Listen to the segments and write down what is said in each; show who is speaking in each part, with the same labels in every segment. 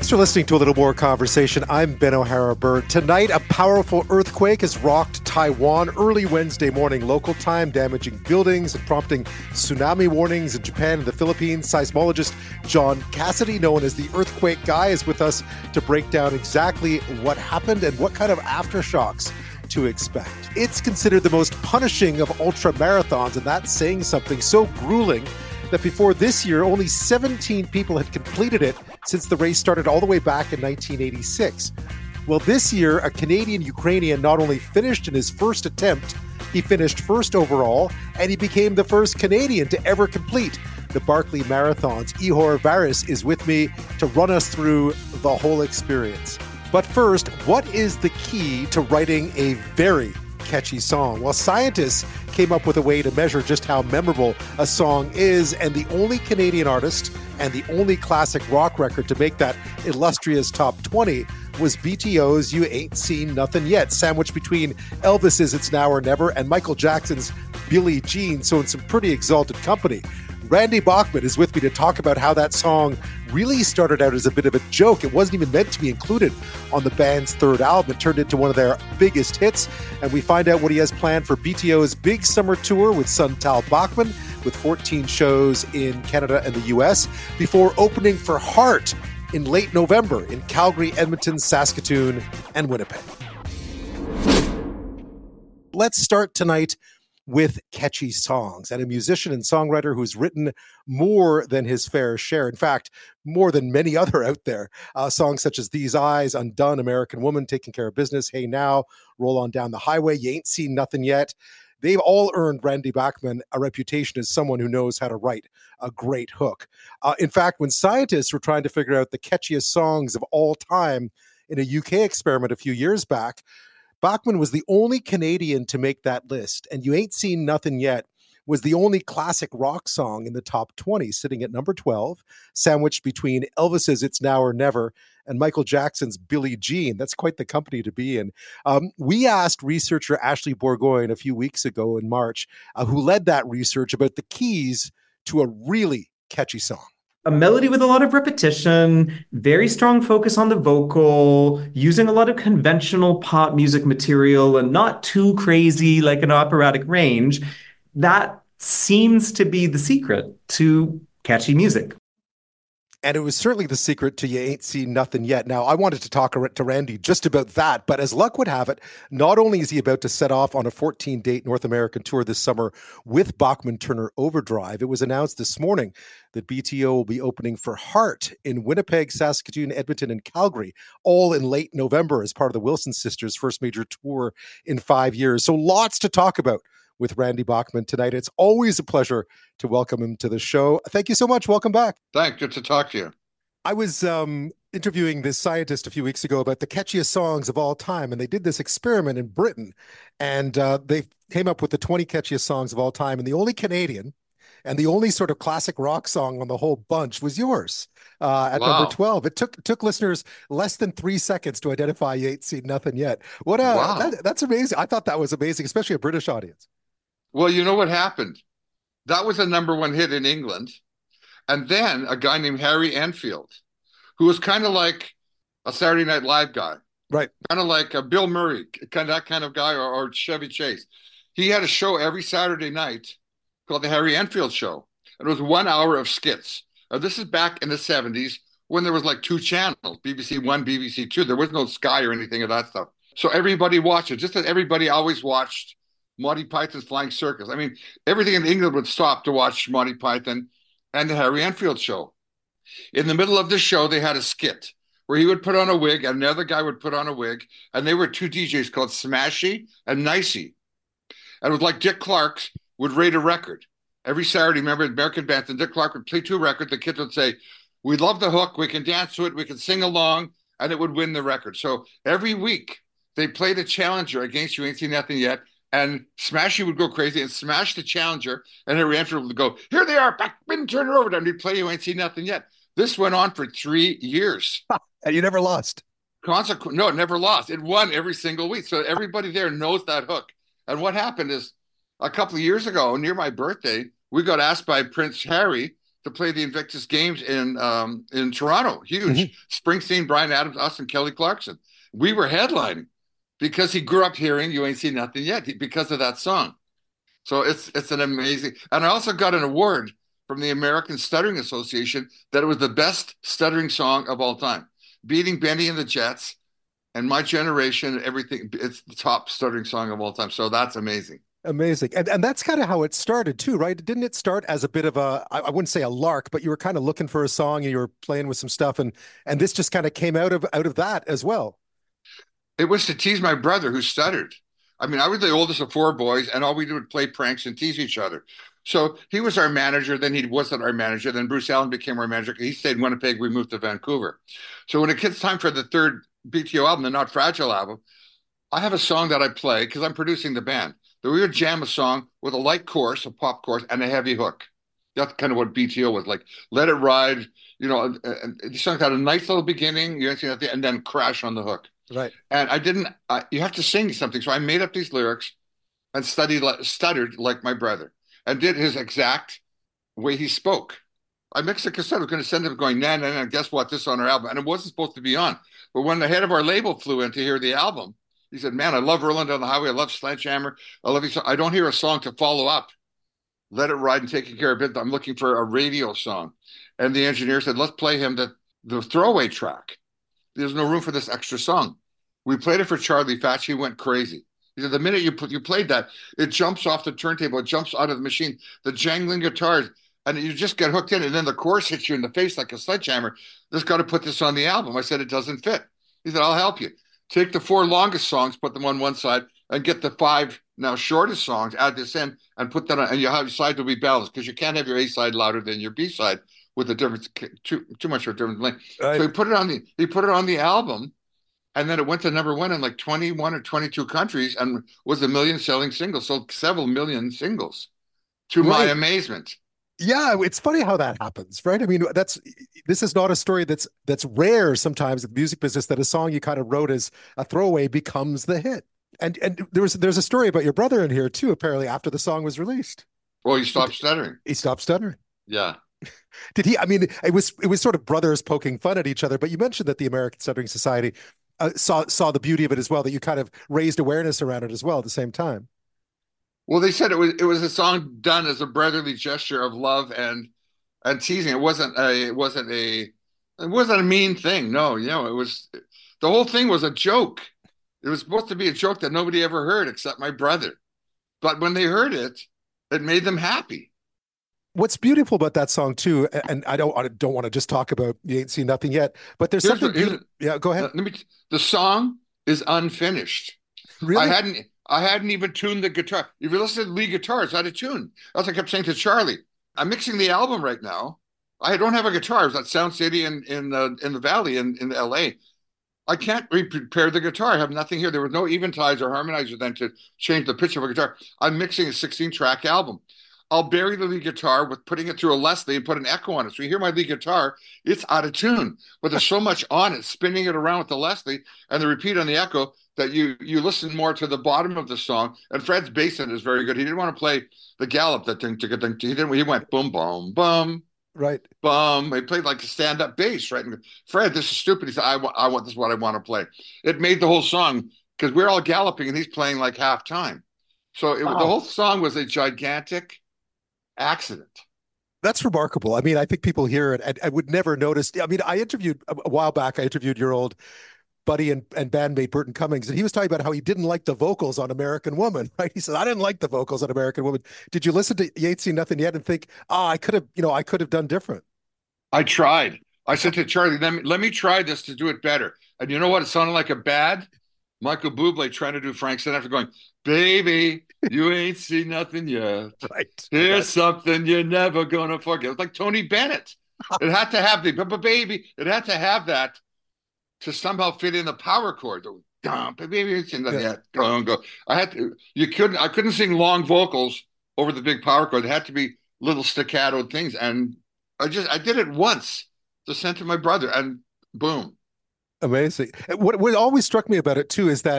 Speaker 1: Thanks for listening to A Little More Conversation. I'm Ben O'Hara-Byrd. Tonight, a powerful earthquake has rocked Taiwan early Wednesday morning local time, damaging buildings and prompting tsunami warnings in Japan and the Philippines. Seismologist John Cassidy, known as the Earthquake Guy, is with us to break down exactly what happened and what kind of aftershocks to expect. It's considered the most punishing of ultra marathons, and that's saying something. So grueling that before this year, only 17 people had completed it since the race started all the way back in 1986. Well, this year, a Canadian-Ukrainian not only finished in his first attempt, he finished first overall, and he became the first Canadian to ever complete the Barkley Marathons. Ihor Varis is with me to run us through the whole experience. But first, what is the key to writing a very catchy song? Well, scientists came up with a way to measure just how memorable a song is, and the only Canadian artist and the only classic rock record to make that illustrious top 20 was BTO's You Ain't Seen Nothing Yet, sandwiched between Elvis's It's Now or Never and Michael Jackson's Billie Jean, so in some pretty exalted company. Randy Bachman is with me to talk about how that song really started out as a bit of a joke. It wasn't even meant to be included on the band's third album. It turned into one of their biggest hits, and we find out what he has planned for BTO's big summer tour with son Tal Bachman, with 14 shows in Canada and the US, before opening for Heart in late November in Calgary, Edmonton, Saskatoon, and Winnipeg. Let's start tonight with catchy songs, and a musician and songwriter who's written more than his fair share. In fact, more than many other out there. Songs such as These Eyes, Undone, American Woman, Taking Care of Business, Hey Now, Roll On Down the Highway, You Ain't Seen Nothing Yet. They've all earned Randy Bachman a reputation as someone who knows how to write a great hook. In fact, when scientists were trying to figure out the catchiest songs of all time in a UK experiment a few years back, Bachman was the only Canadian to make that list, and You Ain't Seen Nothing Yet was the only classic rock song in the top 20, sitting at number 12, sandwiched between Elvis's It's Now or Never and Michael Jackson's Billie Jean. That's quite the company to be in. We asked researcher Ashley Bourgoin a few weeks ago in March, who led that research, about the keys to a really catchy song.
Speaker 2: A melody with a lot of repetition, very strong focus on the vocal, using a lot of conventional pop music material and not too crazy like an operatic range. That seems to be the secret to catchy music.
Speaker 1: And it was certainly the secret to You Ain't Seen Nothing Yet. Now, I wanted to talk to Randy just about that, but as luck would have it, not only is he about to set off on a 14-date North American tour this summer with Bachman Turner Overdrive, it was announced this morning that BTO will be opening for Heart in Winnipeg, Saskatoon, Edmonton, and Calgary, all in late November as part of the Wilson Sisters' first major tour in 5 years. So lots to talk about with Randy Bachman tonight. It's always a pleasure to welcome him to the show. Thank you so much. Welcome back.
Speaker 3: Thanks. Good to talk to you.
Speaker 1: I was interviewing this scientist a few weeks ago about the catchiest songs of all time, and they did this experiment in Britain, and they came up with the 20 catchiest songs of all time, and the only Canadian and the only sort of classic rock song on the whole bunch was yours at number 12. It took listeners less than 3 seconds to identify You Ain't Seen Nothing Yet. That's amazing. I thought that was amazing, especially a British audience.
Speaker 3: Well, you know what happened? That was a number one hit in England. And then a guy named Harry Enfield, who was kind of like a Saturday Night Live guy.
Speaker 1: Right.
Speaker 3: Kind of like a Bill Murray, that kind of guy, or Chevy Chase. He had a show every Saturday night called the Harry Enfield Show. And it was 1 hour of skits. Now, this is back in the 70s when there was like two channels, BBC One, BBC Two. There was no Sky or anything of that stuff. So everybody watched it, just as everybody always watched Monty Python's Flying Circus. I mean, everything in England would stop to watch Monty Python and the Harry Enfield Show. In the middle of the show, they had a skit where he would put on a wig and another guy would put on a wig, and they were two DJs called Smashy and Nicey. And it was like Dick Clark would rate a record. Every Saturday, remember, American bands, and Dick Clark would play two records. The kids would say, we love the hook, we can dance to it, we can sing along, and it would win the record. So every week, they played a challenger against You Ain't Seen Nothing Yet, and Smashy would go crazy and smash the challenger, and Harry Enfield would go, here they are, Bachman Turner Overdrive, and he'd play You Ain't Seen Nothing Yet. This went on for 3 years.
Speaker 1: And you never lost.
Speaker 3: No, it never lost. It won every single week. So everybody there knows that hook. And what happened is a couple of years ago, near my birthday, we got asked by Prince Harry to play the Invictus Games in Toronto. Huge.
Speaker 1: Hmm.
Speaker 3: Springsteen, Bryan Adams, us, and Kelly Clarkson. We were headlining because he grew up hearing "You Ain't Seen Nothing Yet" because of that song. So it's an amazing. And I also got an award from the American Stuttering Association that it was the best stuttering song of all time, beating Benny and the Jets and My Generation. Everything. It's the top stuttering song of all time. So that's amazing.
Speaker 1: Amazing. And that's kind of how it started too, right? Didn't it start as a bit of a, I wouldn't say a lark, but you were kind of looking for a song and you were playing with some stuff and this just kind of came out of that as well.
Speaker 3: It was to tease my brother who stuttered. I mean, I was the oldest of four boys, and all we did was play pranks and tease each other. So he was our manager. Then he wasn't our manager. Then Bruce Allen became our manager. He stayed in Winnipeg. We moved to Vancouver. So when it gets time for the third BTO album, the Not Fragile album, I have a song that I play because I'm producing the band. That we would jam a song with a light chorus, a pop chorus, and a heavy hook. That's kind of what BTO was like. Let It Ride, and the song had a nice little beginning, you see that, and then crash on the hook.
Speaker 1: Right.
Speaker 3: And I didn't. You have to sing something, so I made up these lyrics and stuttered like my brother, and did his exact way he spoke. I mixed a cassette. I was going to send him going, nah, nah, nah. Guess what? This is on our album, and it wasn't supposed to be on. But when the head of our label flew in to hear the album, he said, "Man, I love Rolling Down the Highway. I love Sledgehammer. I love you. I don't hear a song to follow up. Let It Ride and Taking Care of It. I'm looking for a radio song." And the engineer said, "Let's play him the throwaway track. There's no room for this extra song." We played it for Charlie Fatch. He went crazy. He said, "The minute you played that, it jumps off the turntable. It jumps out of the machine. The jangling guitars, and you just get hooked in. And then the chorus hits you in the face like a sledgehammer. Just got to put this on the album." I said, "It doesn't fit." He said, "I'll help you. Take the four longest songs, put them on one side, and get the five now shortest songs, add this in, and put that on. And your side will be balanced because you can't have your A side louder than your B side with a difference too much of a different length."
Speaker 1: Right.
Speaker 3: So he put it on the album. And then it went to number one in like 21 or 22 countries and was a million selling single, sold several million singles to my amazement.
Speaker 1: Yeah, it's funny how that happens, right? I mean, this is not a story that's rare sometimes in the music business that a song you kind of wrote as a throwaway becomes the hit. And there's a story about your brother in here too, apparently after the song was released.
Speaker 3: Well, he stopped stuttering.
Speaker 1: He stopped stuttering.
Speaker 3: Yeah.
Speaker 1: Did he? I mean, it was sort of brothers poking fun at each other, but you mentioned that the American Stuttering Society saw the beauty of it as well, that you kind of raised awareness around it as well at the same time.
Speaker 3: Well, they said it was a song done as a brotherly gesture of love and teasing. It wasn't a mean thing. No, it was the whole thing was a joke. It was supposed to be a joke that nobody ever heard except my brother. But when they heard it, it made them happy.
Speaker 1: What's beautiful about that song too, and I don't want to just talk about "You Ain't Seen Nothing Yet," but there's something beautiful. Yeah, go ahead.
Speaker 3: The song is unfinished.
Speaker 1: Really?
Speaker 3: I hadn't even tuned the guitar. If you listen to the lead guitar, it's out of tune. That's what I kept saying to Charlie. I'm mixing the album right now. I don't have a guitar. I was at Sound City in the Valley in LA. I can't prepare the guitar. I have nothing here. There was no Eventize or harmonizer then to change the pitch of a guitar. I'm mixing a 16-track album. I'll bury the lead guitar with putting it through a Leslie and put an echo on it. So you hear my lead guitar, it's out of tune, but there's so much on it, spinning it around with the Leslie and the repeat on the echo that you listen more to the bottom of the song. And Fred's bass in it is very good. He didn't want to play the gallop, that thing. He went boom, boom, boom.
Speaker 1: Right.
Speaker 3: Bum. He played like a stand-up bass, right? And Fred, this is stupid. He said, I want this is what I want to play. It made the whole song because we're all galloping and he's playing like half time. So the whole song was a gigantic accident.
Speaker 1: That's remarkable. I mean, I think people hear it and would never notice. I mean, I interviewed a while back, I interviewed your old buddy and bandmate Burton Cummings, and he was talking about how he didn't like the vocals on American Woman, right? He said, "I didn't like the vocals on American Woman." Did you listen to You Ain't Seen Nothing Yet and think, I could have done different?
Speaker 3: I tried. I said to Charlie, let me try this to do it better. And you know what? It sounded like a bad Michael Bublé trying to do Frank Sinatra going, "Baby, you ain't seen nothing yet.
Speaker 1: Right.
Speaker 3: Here's something you're never gonna forget." It's like Tony Bennett. It had to have but baby, it had to have that to somehow fit in the power chord. Baby, you ain't seen nothing yet. Go. I couldn't sing long vocals over the big power chord. It had to be little staccato things. And I did it once to send to my brother and boom.
Speaker 1: Amazing. What always struck me about it too is that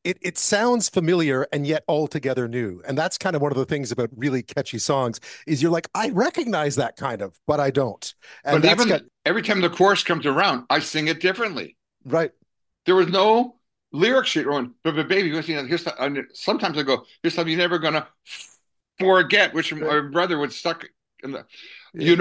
Speaker 1: it sounds familiar and yet altogether new. And that's kind of one of the things about really catchy songs is you're like, I recognize that kind of, but I don't. And
Speaker 3: But
Speaker 1: that's got
Speaker 3: even every time the chorus comes around, I sing it differently.
Speaker 1: right.
Speaker 3: There was no lyric sheet going, but baby, you know, here's the, and sometimes I go, here's something you're never gonna forget, which
Speaker 1: Right.
Speaker 3: my brother would stuck in the,
Speaker 1: Yeah.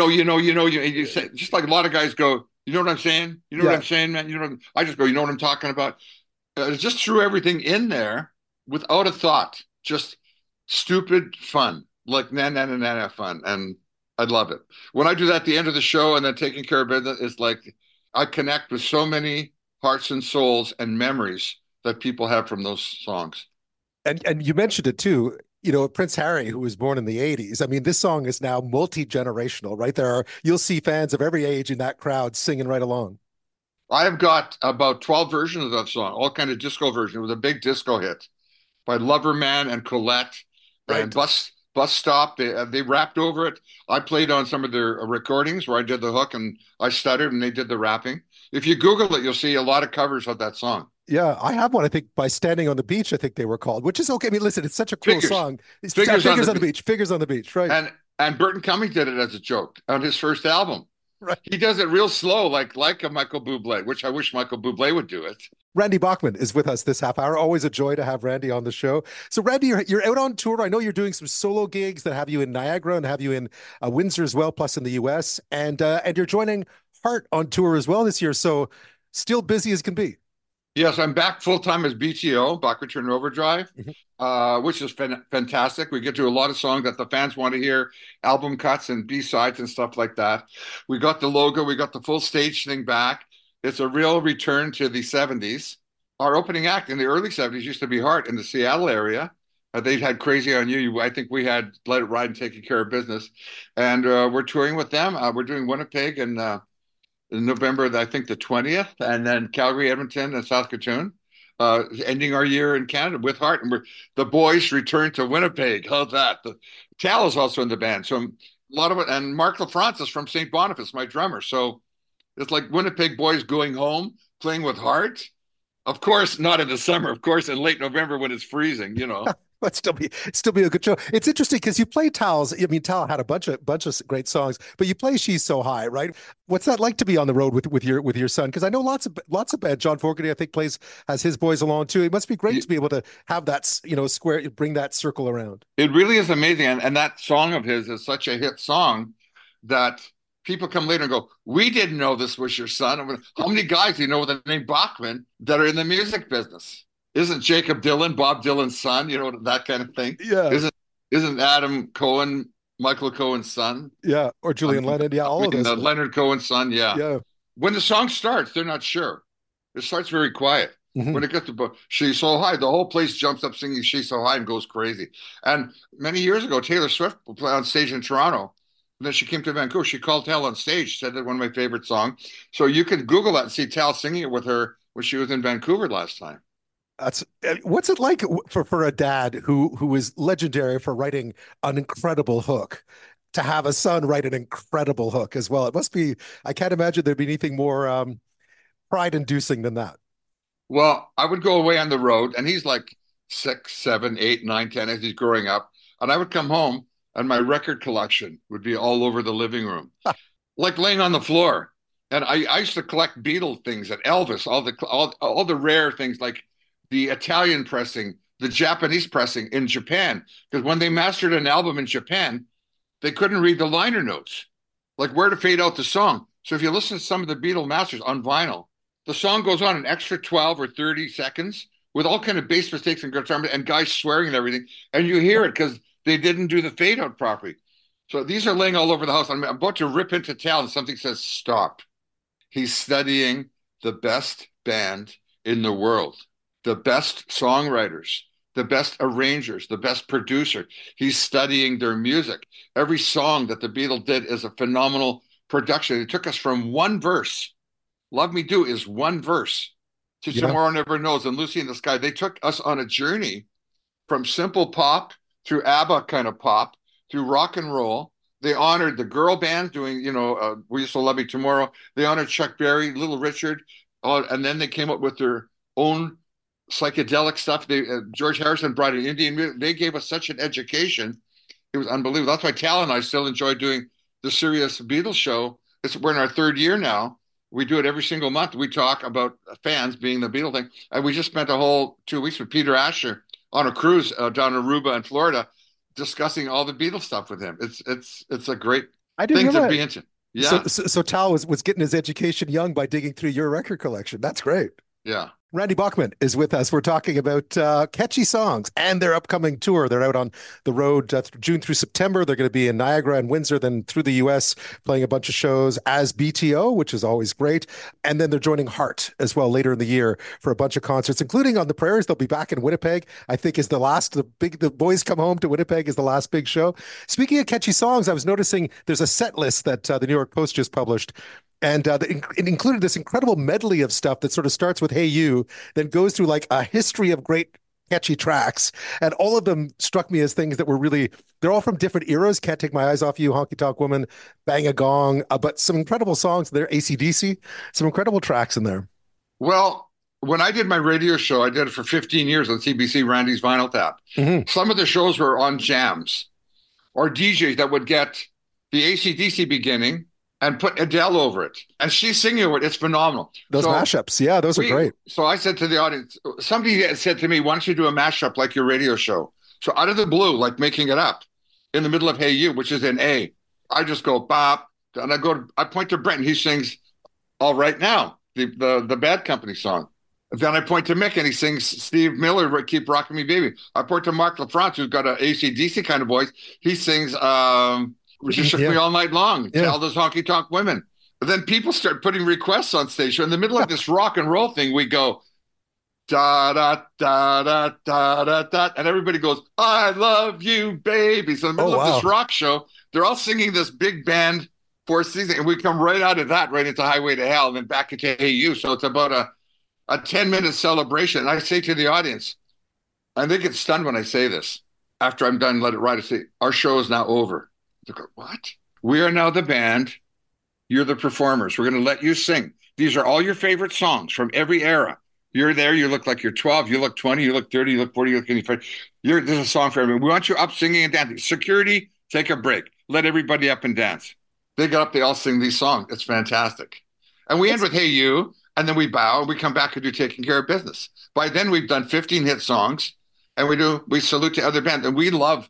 Speaker 3: you say, just like a lot of guys go, you know what I'm saying? You know what
Speaker 1: Yeah.
Speaker 3: I'm saying, man? You know, I just go, you know what I'm talking about? Just threw everything in there without a thought, just stupid fun, like na fun, and I love it. When I do that at the end of the show and then taking care of business, it's like I connect with so many hearts and souls and memories that people have from those songs.
Speaker 1: And you mentioned it too. Prince Harry, who was born in the 80s. I mean, this song is now multi-generational, right? You'll see fans of every age in that crowd singing right along.
Speaker 3: I have got about 12 versions of that song, all kind of disco versions. It was a big disco hit by Loverman and Colette and
Speaker 1: Right.
Speaker 3: Bus Stop. They rapped over it. I played on some of their recordings where I did the hook and I stuttered and they did the rapping. If you Google it, you'll see a lot of covers of that song.
Speaker 1: Yeah, I have one, I think, by Standing on the Beach, I think they were called, which is okay. I mean, listen, it's such a cool
Speaker 3: Figures,
Speaker 1: song. It's
Speaker 3: figures on
Speaker 1: Figures
Speaker 3: the
Speaker 1: on the Beach, Figures on the Beach, right?
Speaker 3: and Burton Cummings did it as a joke on his first album.
Speaker 1: Right.
Speaker 3: He does it real slow, like a Michael Bublé, which I wish Michael Bublé would do it.
Speaker 1: Randy Bachman is with us this half hour. Always a joy to have Randy on the show. So, Randy, you're out on tour. I know you're doing some solo gigs that have you in Niagara and have you in Windsor as well, plus in the US. And you're joining Heart on tour as well this year. So, still busy as can be.
Speaker 3: Yes, I'm back full time as BTO, Bach Return Overdrive,
Speaker 1: Mhm.
Speaker 3: which is fantastic. We get to a lot of songs that the fans want to hear, album cuts and B-sides and stuff like that. We got the logo, we got the full stage thing back. It's a real return to the 70s. Our opening act in the early 70s used to be Heart in the Seattle area. They had Crazy on You. I think we had Let It Ride and Taking Care of Business. And we're touring with them. We're doing Winnipeg and in November, I think the 20th, and then Calgary, Edmonton, and Saskatoon, ending our year in Canada with Heart. And the boys return to Winnipeg. How's that? Tal is also in the band. So a lot of it, and Mark LaFrancis from St. Boniface, my drummer. So it's like Winnipeg boys going home, playing with Heart. Of course, not in the summer. Of course, in late November when it's freezing, you know.
Speaker 1: But still be a good show. It's interesting because you play Tal's. I mean, Tal had a bunch of great songs, but you play "She's So High," right? What's that like to be on the road with your son? Because I know lots of bands. John Fogerty, I think, has his boys along too. It must be great to be able to have that square, bring that circle around.
Speaker 3: It really is amazing. And that song of his is such a hit song that people come later and go, we didn't know this was your son. I mean, how many guys do you know with the name Bachman that are in the music business? Isn't Jacob Dylan Bob Dylan's son? You know, that kind of thing.
Speaker 1: Yeah,
Speaker 3: Isn't Adam Cohen Michael Cohen's son?
Speaker 1: yeah, or
Speaker 3: I
Speaker 1: Julian Lennon. Yeah, all of
Speaker 3: mean,
Speaker 1: this.
Speaker 3: Leonard Cohen's son. Yeah.
Speaker 1: Yeah.
Speaker 3: When the song starts, they're not sure. It starts very quiet.
Speaker 1: Mhm.
Speaker 3: When it gets to She's So High, the whole place jumps up singing She's So High and goes crazy. And many years ago, Taylor Swift would play on stage in Toronto. And then she came to Vancouver. She called Tal on stage, said that one of my favorite songs. So you could Google that and see Tal singing it with her when she was in Vancouver last time.
Speaker 1: That's what's it like for a dad who is legendary for writing an incredible hook to have a son write an incredible hook as well. It must be. I can't imagine there'd be anything more pride-inducing than that.
Speaker 3: Well, I would go away on the road, and he's like 6, 7, 8, 9, 10 as he's growing up. And I would come home, and my record collection would be all over the living room, like laying on the floor. And I used to collect Beatle things and Elvis, all the rare things like the Italian pressing, the Japanese pressing in Japan. Because when they mastered an album in Japan, they couldn't read the liner notes, like where to fade out the song. So if you listen to some of the Beatle masters on vinyl, the song goes on an extra 12 or 30 seconds with all kind of bass mistakes and guitar and guys swearing and everything. And you hear it because they didn't do the fade out properly. So these are laying all over the house. I'm about to rip into town and something says, stop. He's studying the best band in the world, the best songwriters, the best arrangers, the best producer. He's studying their music. Every song that the Beatles did is a phenomenal production. It took us from one verse. Love Me Do is one verse to
Speaker 1: Yeah.
Speaker 3: Tomorrow Never Knows and Lucy in the Sky. They took us on a journey from simple pop through ABBA kind of pop through rock and roll. They honored the girl bands doing, We Used to Love You Tomorrow. They honored Chuck Berry, Little Richard, and then they came up with their own psychedelic stuff. George Harrison brought in Indian music. They gave us such an education. It was unbelievable. That's why Tal and I still enjoy doing the Serious Beatles show. We're in our third year now. We do it every single month. We talk about fans being the Beatles thing. And we just spent a whole 2 weeks with Peter Asher on a cruise down in Aruba in Florida, discussing all the Beatles stuff with him. It's a great thing to be into. Yeah.
Speaker 1: So Tal was getting his education young by digging through your record collection. That's great.
Speaker 3: Yeah.
Speaker 1: Randy Bachman is with us. We're talking about catchy songs and their upcoming tour. They're out on the road June through September. They're going to be in Niagara and Windsor, then through the U.S., playing a bunch of shows as BTO, which is always great. And then they're joining Heart as well later in the year for a bunch of concerts, including on the Prairies. They'll be back in Winnipeg. I think is the Boys Come Home to Winnipeg is the last big show. Speaking of catchy songs, I was noticing there's a set list that the New York Post just published. And it included this incredible medley of stuff that sort of starts with Hey You, then goes through like a history of great catchy tracks. And all of them struck me as things that were they're all from different eras. Can't Take My Eyes Off You, Honky Tonk Woman, Bang a Gong, but some incredible songs there. AC/DC, some incredible tracks in there.
Speaker 3: Well, when I did my radio show, I did it for 15 years on CBC, Randy's Vinyl Tap. Mm-hmm. Some of the shows were on jams or DJs that would get the AC/DC beginning and put Adele over it. And she's singing over it. It's phenomenal.
Speaker 1: Those mashups. Yeah, those are great.
Speaker 3: So I said to the audience, somebody said to me, why don't you do a mashup like your radio show? So out of the blue, like making it up, in the middle of Hey You, which is in A, I just go, bop, and I point to Brent, and he sings All Right Now, the Bad Company song. Then I point to Mick, and he sings Steve Miller, Keep Rocking Me Baby. I point to Mark LaFrance, who's got an AC/DC kind of voice. He sings... She Shook Me All Night Long. Tell those honky tonk women. But then people start putting requests on stage. So in the middle of this rock and roll thing, we go da da da da da da da, and everybody goes, I love you, baby. So in the middle of this rock show, they're all singing this big band Four Seasons, and we come right out of that, right into Highway to Hell, and then back into Hey You. So it's about a 10-minute celebration. And I say to the audience, and they get stunned when I say this. After I'm done, let it ride. I say, our show is now over. They go, what? We are now the band. You're the performers. We're going to let you sing. These are all your favorite songs from every era. You're there. You look like you're 12. You look 20. You look 30. You look 40. You look 25. There's a song for everyone. We want you up singing and dancing. Security, take a break. Let everybody up and dance. They get up. They all sing these songs. It's fantastic. And we end with Hey You, and then we bow, and we come back and do Taking Care of Business. By then, we've done 15 hit songs, and we salute to other bands. And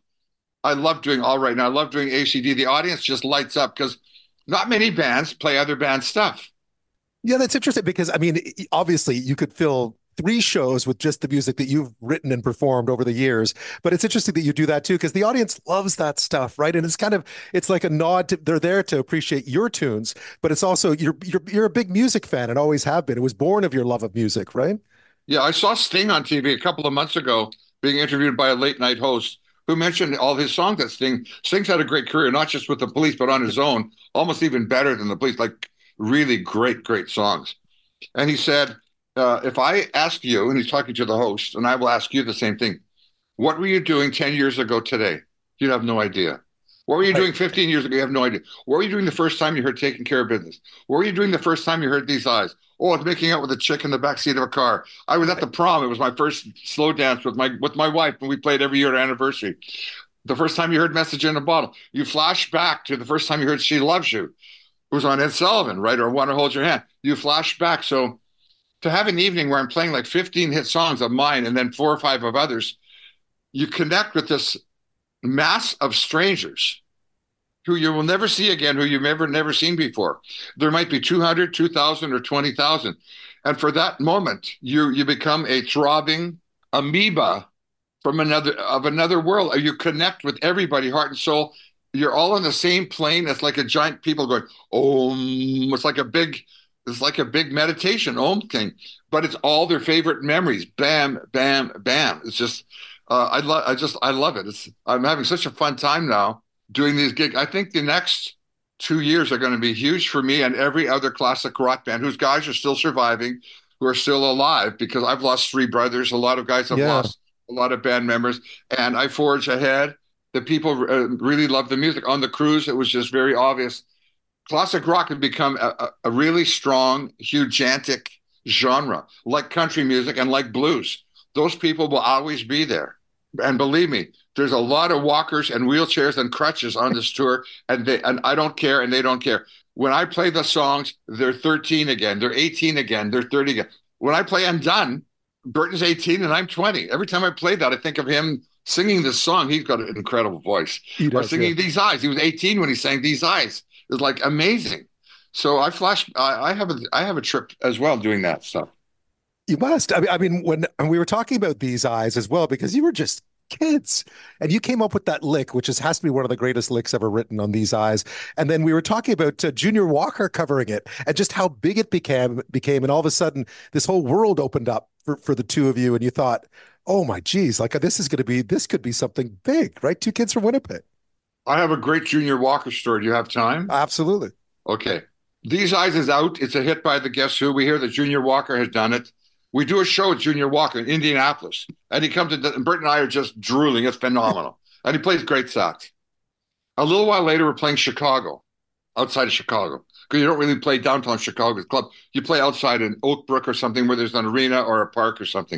Speaker 3: I love doing All Right Now. I love doing ACD. The audience just lights up because not many bands play other band stuff.
Speaker 1: Yeah, that's interesting because, I mean, obviously you could fill 3 shows with just the music that you've written and performed over the years. But it's interesting that you do that too, because the audience loves that stuff, right? And it's like a nod to, they're there to appreciate your tunes, but it's also, you're a big music fan and always have been. It was born of your love of music, right?
Speaker 3: Yeah, I saw Sting on TV a couple of months ago being interviewed by a late night host who mentioned all his songs that Sting's had a great career, not just with the Police, but on his own, almost even better than the Police, like really great, great songs. And he said, if I ask you, and he's talking to the host, and I will ask you the same thing, what were you doing 10 years ago today? You'd have no idea. What were you doing 15 years ago? You have no idea. What were you doing the first time you heard Taking Care of Business? What were you doing the first time you heard These Eyes? Oh, I was making out with a chick in the backseat of a car. I was at the prom. It was my first slow dance with my wife, and we played every year at our anniversary. The first time you heard Message in a Bottle. You flash back to the first time you heard She Loves You. It was on Ed Sullivan, right? Or Want to Hold Your Hand. You flash back. So to have an evening where I'm playing like 15 hit songs of mine and then 4 or 5 of others, you connect with this mass of strangers who you will never see again, who you've never seen before. There might be 200, 2,000, or 20,000. And for that moment, you become a throbbing amoeba from another world. You connect with everybody, heart and soul. You're all on the same plane. It's like a giant people going, Om. It's like a big meditation, Om thing. But it's all their favorite memories. Bam, bam, bam. It's just, I love it. I'm having such a fun time now doing these gigs. I think the next 2 years are going to be huge for me and every other classic rock band whose guys are still surviving, who are still alive, because I've lost 3 brothers. A lot of guys have lost a lot of band members, and I forge ahead. The people really love the music. On the cruise, it was just very obvious. Classic rock had become a really strong, hugiantic genre, like country music and like blues. Those people will always be there. And believe me, there's a lot of walkers and wheelchairs and crutches on this tour, and I don't care, and they don't care. When I play the songs, they're 13 again, they're 18 again, they're 30 again. When I play Undone, Burton's 18 and I'm 20. Every time I play that, I think of him singing this song. He's got an incredible voice.
Speaker 1: He
Speaker 3: Or
Speaker 1: does,
Speaker 3: singing
Speaker 1: yeah.
Speaker 3: These Eyes. He was 18 when he sang These Eyes. It was like amazing. So I have a trip as well doing that stuff.
Speaker 1: You must. I mean, when we were talking about These Eyes as well, because you were just kids and you came up with that lick, which has to be one of the greatest licks ever written on These Eyes. And then we were talking about Junior Walker covering it and just how big it became. And all of a sudden, this whole world opened up for the two of you. And you thought, oh my geez, like this could be something big, right? Two kids from Winnipeg.
Speaker 3: I have a great Junior Walker story. Do you have time?
Speaker 1: Absolutely.
Speaker 3: Okay. These Eyes is out. It's a hit by the Guess Who. We hear that Junior Walker has done it. We do a show with Junior Walker in Indianapolis, and he comes to, and Bert and I are just drooling. It's phenomenal. And he plays great sax. A little while later, we're playing Chicago, outside of Chicago, because you don't really play downtown Chicago's club. You play outside in Oak Brook or something where there's an arena or a park or something.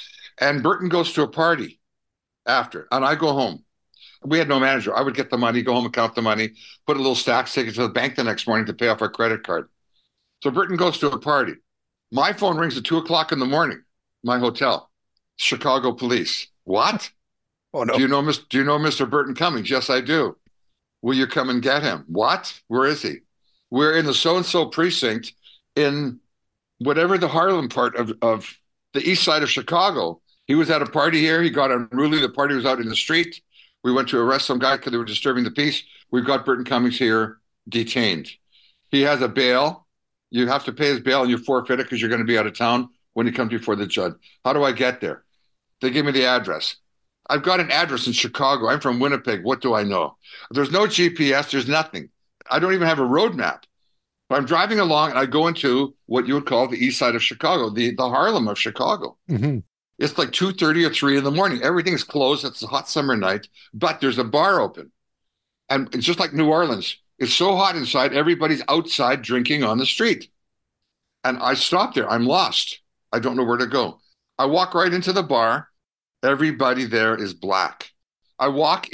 Speaker 3: And Burton goes to a party after, and I go home. We had no manager. I would get the money, go home and count the money, put a little stacks, take it to the bank the next morning to pay off our credit card. So Burton goes to a party. My phone rings at 2 o'clock in the morning. My hotel, Chicago police. What?
Speaker 1: Oh no.
Speaker 3: Do you know Mr. Burton Cummings? Yes, I do. Will you come and get him? What? Where is he? We're in the so-and-so precinct in whatever the Harlem part of the east side of Chicago. He was at a party here. He got unruly. The party was out in the street. We went to arrest some guy because they were disturbing the peace. We've got Burton Cummings here detained. He has a bail. You have to pay his bail and you forfeit it because you're going to be out of town when he comes before the judge. How do I get there? They give me the address. I've got an address in Chicago. I'm from Winnipeg. What do I know? There's no GPS. There's nothing. I don't even have a road map. But I'm driving along and I go into what you would call the east side of Chicago, the Harlem of Chicago.
Speaker 1: Mm-hmm.
Speaker 3: It's like 2:30 or 3 in the morning. Everything's closed. It's a hot summer night, but there's a bar open. And it's just like New Orleans. It's so hot inside, everybody's outside drinking on the street. And I stop there. I'm lost. I don't know where to go. I walk right into the bar. Everybody there is black. I walk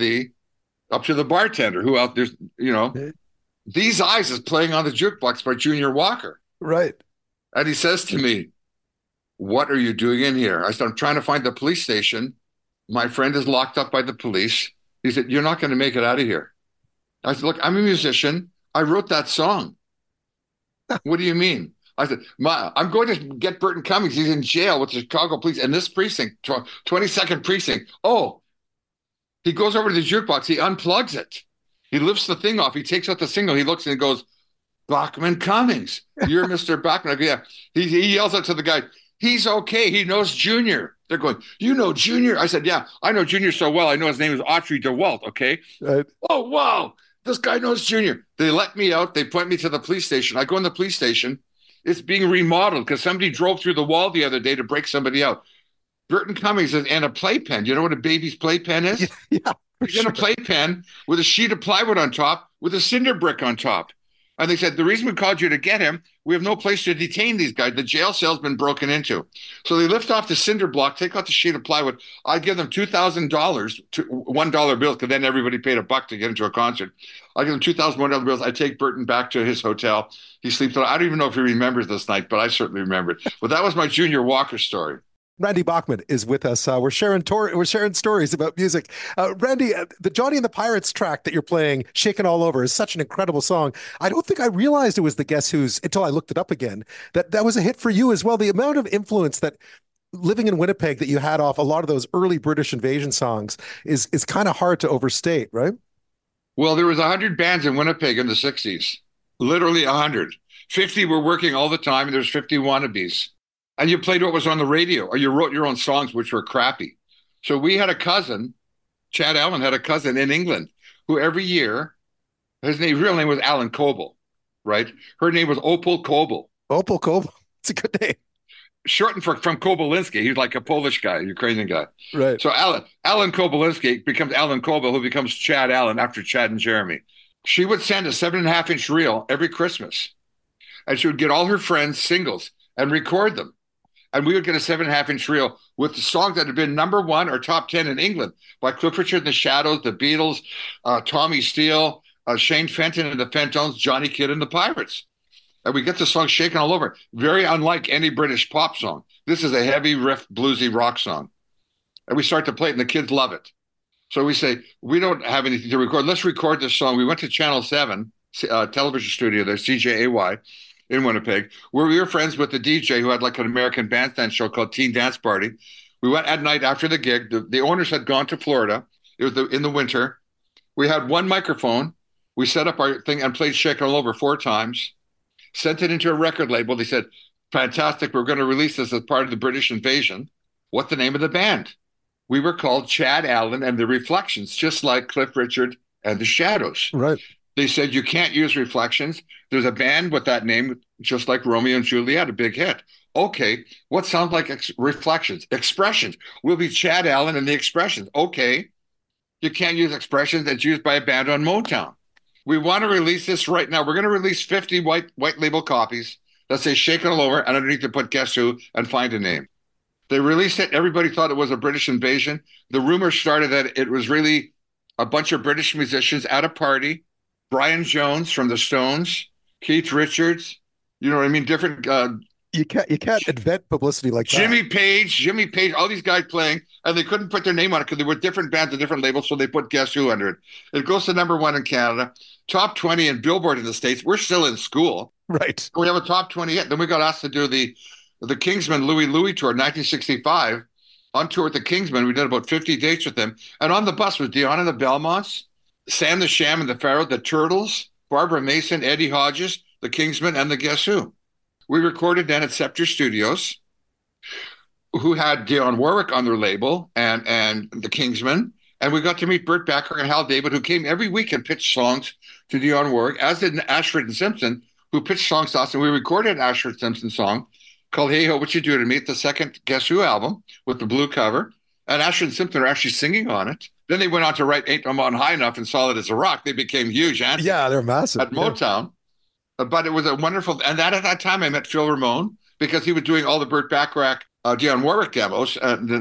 Speaker 3: up to the bartender who out there's, These Eyes is playing on the jukebox by Junior Walker.
Speaker 1: Right.
Speaker 3: And he says to me, what are you doing in here? I said, I'm trying to find the police station. My friend is locked up by the police. He said, you're not going to make it out of here. I said, look, I'm a musician. I wrote that song. What do you mean? I said, I'm going to get Burton Cummings. He's in jail with the Chicago police in this precinct, 22nd precinct. Oh, he goes over to the jukebox. He unplugs it. He lifts the thing off. He takes out the single. He looks and he goes, Bachman Cummings. You're Mr. Bachman. Yeah. He yells out to the guy, he's okay. He knows Junior. They're going, you know Junior? I said, yeah, I know Junior so well. I know his name is Autry DeWalt, okay?
Speaker 1: Right.
Speaker 3: Oh, wow. This guy knows Junior. They let me out. They point me to the police station. I go in the police station. It's being remodeled because somebody drove through the wall the other day to break somebody out. Burton Cummings is in a playpen. You know what a baby's playpen is?
Speaker 1: Yeah.
Speaker 3: He's in a playpen with a sheet of plywood on top with a cinder brick on top. And they said, the reason we called you to get him, we have no place to detain these guys. The jail cell's been broken into. So they lift off the cinder block, take out the sheet of plywood. I give them $2,000, $1 bills, because then everybody paid $1 to get into a concert. I give them $2,000 bills. I take Burton back to his hotel. He sleeps. I don't even know if he remembers this night, but I certainly remember it. But that was my Junior Walker story.
Speaker 1: Randy Bachman is with us. We're sharing stories about music. Randy, the Johnny and the Pirates track that you're playing, "Shaking All Over," is such an incredible song. I don't think I realized it was the Guess Who's until I looked it up again. That was a hit for you as well. The amount of influence that living in Winnipeg that you had off a lot of those early British invasion songs is kind of hard to overstate, right?
Speaker 3: Well, there was 100 bands in Winnipeg in the 60s, literally 100. 50 were working all the time, and there's 50 wannabes. And you played what was on the radio, or you wrote your own songs, which were crappy. So we had a cousin, Chad Allen had a cousin in England, who every year, his real name was Alan Coble, right? Her name was Opal Coble.
Speaker 1: Opal Coble. It's a good name.
Speaker 3: Shortened from Kobylinski. He's like a Polish guy, Ukrainian guy.
Speaker 1: Right.
Speaker 3: So Alan Kobylinski becomes Alan Coble, who becomes Chad Allen after Chad and Jeremy. She would send a 7.5-inch reel every Christmas. And she would get all her friends' singles and record them. And we would get a 7.5-inch reel with the songs that had been number one or top 10 in England by Cliff Richard and the Shadows, the Beatles, Tommy Steele, Shane Fenton and the Fentones, Johnny Kidd and the Pirates. And we get the song Shaking All Over. Very unlike any British pop song. This is a heavy riff, bluesy rock song. And we start to play it, and the kids love it. So we say, we don't have anything to record. Let's record this song. We went to Channel 7, television studio there, CJAY, in Winnipeg, where we were friends with the DJ who had like an American bandstand show called Teen Dance Party. We went at night after the gig. The owners had gone to Florida. It was in the winter. We had one microphone. We set up our thing and played Shaking All Over 4 times. Sent it into a record label. They said, fantastic, we're going to release this as part of the British invasion. What's the name of the band? We were called Chad Allen and the Reflections, just like Cliff Richard and the Shadows.
Speaker 1: Right.
Speaker 3: They said, you can't use Reflections. There's a band with that name, just like Romeo and Juliet, a big hit. Okay, what sounds like Reflections? Expressions. We'll be Chad Allen and the Expressions. Okay, you can't use Expressions that's used by a band on Motown. We want to release this right now. We're going to release 50 white label copies that say Shaking All Over, and underneath they put Guess Who and find a name. They released it. Everybody thought it was a British invasion. The rumor started that it was really a bunch of British musicians at a party. Brian Jones from the Stones, Keith Richards, you know what I mean? Different.
Speaker 1: You can't invent publicity like that.
Speaker 3: Jimmy Page, all these guys playing, and they couldn't put their name on it because they were different bands and different labels, so they put Guess Who under it. It goes to number 1 in Canada, top 20 in Billboard in the States. We're still in school.
Speaker 1: Right.
Speaker 3: We have a top 20 hit. Then we got asked to do the Kingsmen Louie tour in 1965. On tour with the Kingsmen, we did about 50 dates with them. And on the bus was Dion and the Belmonts, Sam the Sham and the Pharaoh, the Turtles, Barbara Mason, Eddie Hodges, the Kingsmen, and the Guess Who. We recorded then at Scepter Studios, who had Dionne Warwick on their label and the Kingsmen. And we got to meet Burt Bacharach and Hal David, who came every week and pitched songs to Dionne Warwick, as did Ashford and Simpson, who pitched songs to us. And we recorded an Ashford Simpson song called Hey Ho, What You Do to Me, the second Guess Who album with the blue cover. And Ashford and Simpson are actually singing on it. Then they went on to write Ain't No Mountain High Enough and Solid as a Rock. They became huge anthems.
Speaker 1: Yeah, they're massive.
Speaker 3: At Motown. But it was a wonderful, and at that time I met Phil Ramone because he was doing all the Burt Bacharach, Dionne Warwick demos,